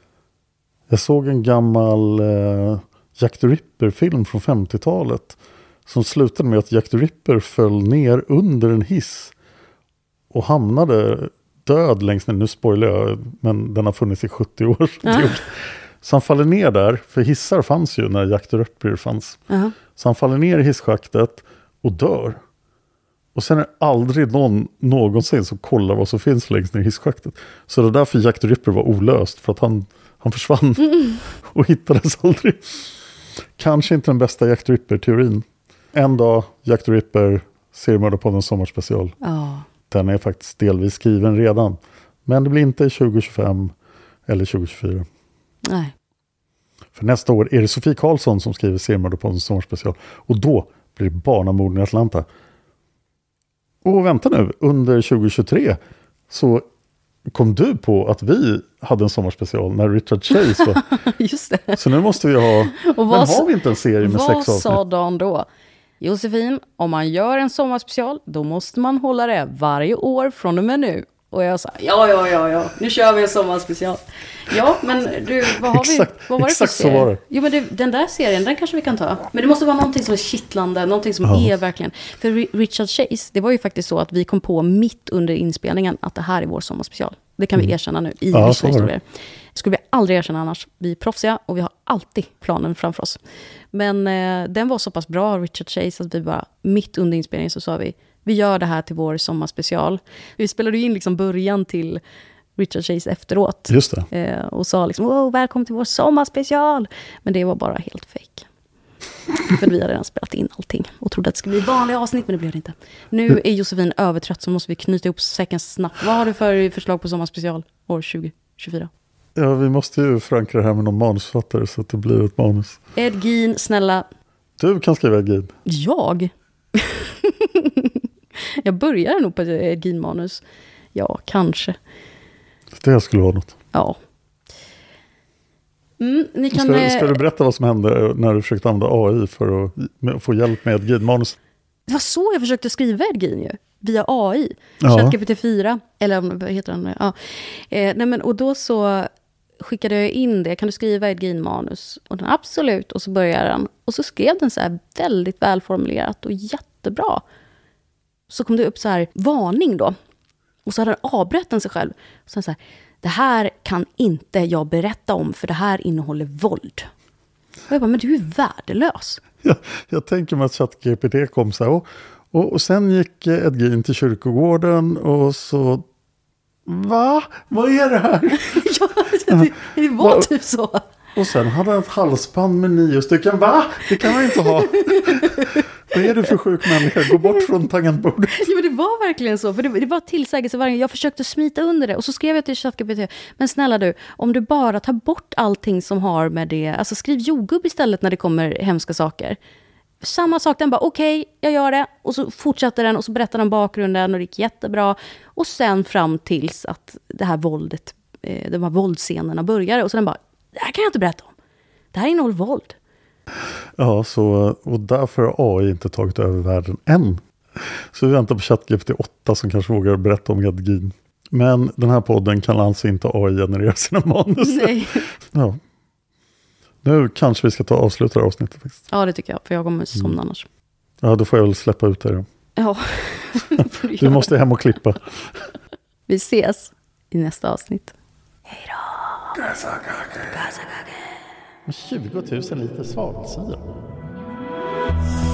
Speaker 4: Jag såg en gammal eh, Jack the Ripper-film från femtiotalet som slutade med att Jack the Ripper föll ner under en hiss och hamnade död längst ner. Nu spoilar jag, men den har funnits i sjuttio år. Uh-huh. Så han faller ner där, för hissar fanns ju när Jack the Ripper fanns. Uh-huh. Så han faller ner i hisschaktet och dör. Och sen är det aldrig någon någonsin som kollar vad som finns längst ner i hisschaktet. Så det är därför Jack the Ripper var olöst, för att han, han försvann mm. och hittades aldrig. Kanske inte den bästa Jack the Ripper-teorin. En dag, Jack the Ripper, Seriemördarpoddens sommarspecial.
Speaker 3: Oh.
Speaker 4: Den är faktiskt delvis skriven redan. Men det blir inte tjugo tjugofem eller tjugo tjugofyra.
Speaker 3: Nej.
Speaker 4: För nästa år är det Sofie Karlsson som skriver Seriemördarpoddens sommarspecial. Och då blir det Barnamorden i Atlanta. Och vänta nu, under tjugo tjugotre så kom du på att vi hade en sommarspecial när Richard Chase var.
Speaker 3: Just det.
Speaker 4: Så nu måste vi ha...
Speaker 3: Och
Speaker 4: men har vi inte en serie med sex avsnitt?
Speaker 3: Vad sa Dan då? Josefin, om man gör en sommarspecial, då måste man hålla det varje år från och med nu. Och jag sa, ja, ja, ja, ja, nu kör vi en sommarspecial. Ja, men du, vad har
Speaker 4: exakt,
Speaker 3: vi? Vad var
Speaker 4: exakt
Speaker 3: det för
Speaker 4: så var det.
Speaker 3: Jo, men det, den där serien, den kanske vi kan ta. Men det måste vara någonting som är kittlande, någonting som ja. är verkligen... För Richard Chase, det var ju faktiskt så att vi kom på mitt under inspelningen att det här är vår sommarspecial. Det kan vi mm. erkänna nu i
Speaker 4: ja,
Speaker 3: vissa historier. Det skulle vi aldrig erkänna annars. Vi är proffsiga och vi har alltid planen framför oss. Men eh, den var så pass bra, Richard Chase, att vi bara mitt under inspelningen så sa vi, vi gör det här till vår sommarspecial. Vi spelade ju in liksom början till Richard Chase efteråt.
Speaker 4: Just det.
Speaker 3: Eh, och sa liksom, wow, välkommen till vår sommarspecial. Men det var bara helt fake. För vi hade redan spelat in allting och trodde att det skulle bli vanliga avsnitt, men det blev det inte. Nu är Josefin övertrött, så måste vi knyta ihop säcken snabbt. Vad har du för förslag på sommarspecial år tjugo tjugofyra?
Speaker 4: Ja, vi måste ju förankra det här med någon manusfattare så att det blir ett manus.
Speaker 3: Ed Gein, snälla.
Speaker 4: Du kan skriva Ed Gein.
Speaker 3: Jag? Jag börjar nog på Ed Gein-manus. Ja, kanske.
Speaker 4: Det skulle vara något.
Speaker 3: Ja. Mm, ni kan,
Speaker 4: ska, ska du berätta vad som hände när du försökte använda A I för att få hjälp med Ed Gein-manus?
Speaker 3: Det var så jag försökte skriva Ed Gein ju. Via A I.
Speaker 4: Ja.
Speaker 3: ChatGPT fyra. Eller vad heter den? Ja. Eh, nej men, och då så skickade jag in det. Kan du skriva Ed Gein-manus? Och den absolut. Och så började den. Och så skrev den så här väldigt välformulerat och jättebra. Så kom det upp så här varning då. Och så hade den avbrett den sig själv. Och så, så här, det här kan inte jag berätta om, för det här innehåller våld. Och jag bara, men du är värdelös.
Speaker 4: Ja, jag tänker mig att ChatGPT kom så här. Och, och, och sen gick Ed Gein till kyrkogården och så Va? Vad är det här?
Speaker 3: Ja, det, det var
Speaker 4: Va?
Speaker 3: typ så.
Speaker 4: Och sen hade han ett halsband med nio stycken. Va? Det kan man inte ha. Vad är det för sjuk människa? Gå bort från tangentbordet.
Speaker 3: Ja, men det var verkligen så. För det, det var tillsägelse varje gång. Jag försökte smita under det. Och så skrev jag till ChatGPT. Men snälla du, om du bara tar bort allting som har med det. Alltså skriv jordgubb istället när det kommer hemska saker. Samma sak, den bara okej, okay, jag gör det. Och så fortsatte den och så berättade den bakgrunden och det gick jättebra. Och sen fram tills att det här våldet, eh, de här våldsscenerna började. Och så den bara, det här kan jag inte berätta om. Det här innehåller våld.
Speaker 4: Ja, så, och därför har A I inte tagit över världen än. Så vi väntar på ChatGPT åtta som kanske vågar berätta om Redgin. Men den här podden kan alltså inte A I generera sina manus.
Speaker 3: Nej.
Speaker 4: Ja. Nu kanske vi ska ta avsluta det här avsnittet faktiskt.
Speaker 3: Ja, det tycker jag, för jag kommer somna mm. annars.
Speaker 4: Ja, då får jag väl släppa ut det då.
Speaker 3: Ja.
Speaker 4: du, du måste hem och klippa.
Speaker 3: Vi ses i nästa avsnitt. Hej då!
Speaker 4: tjugo tusen liter svavelsyra.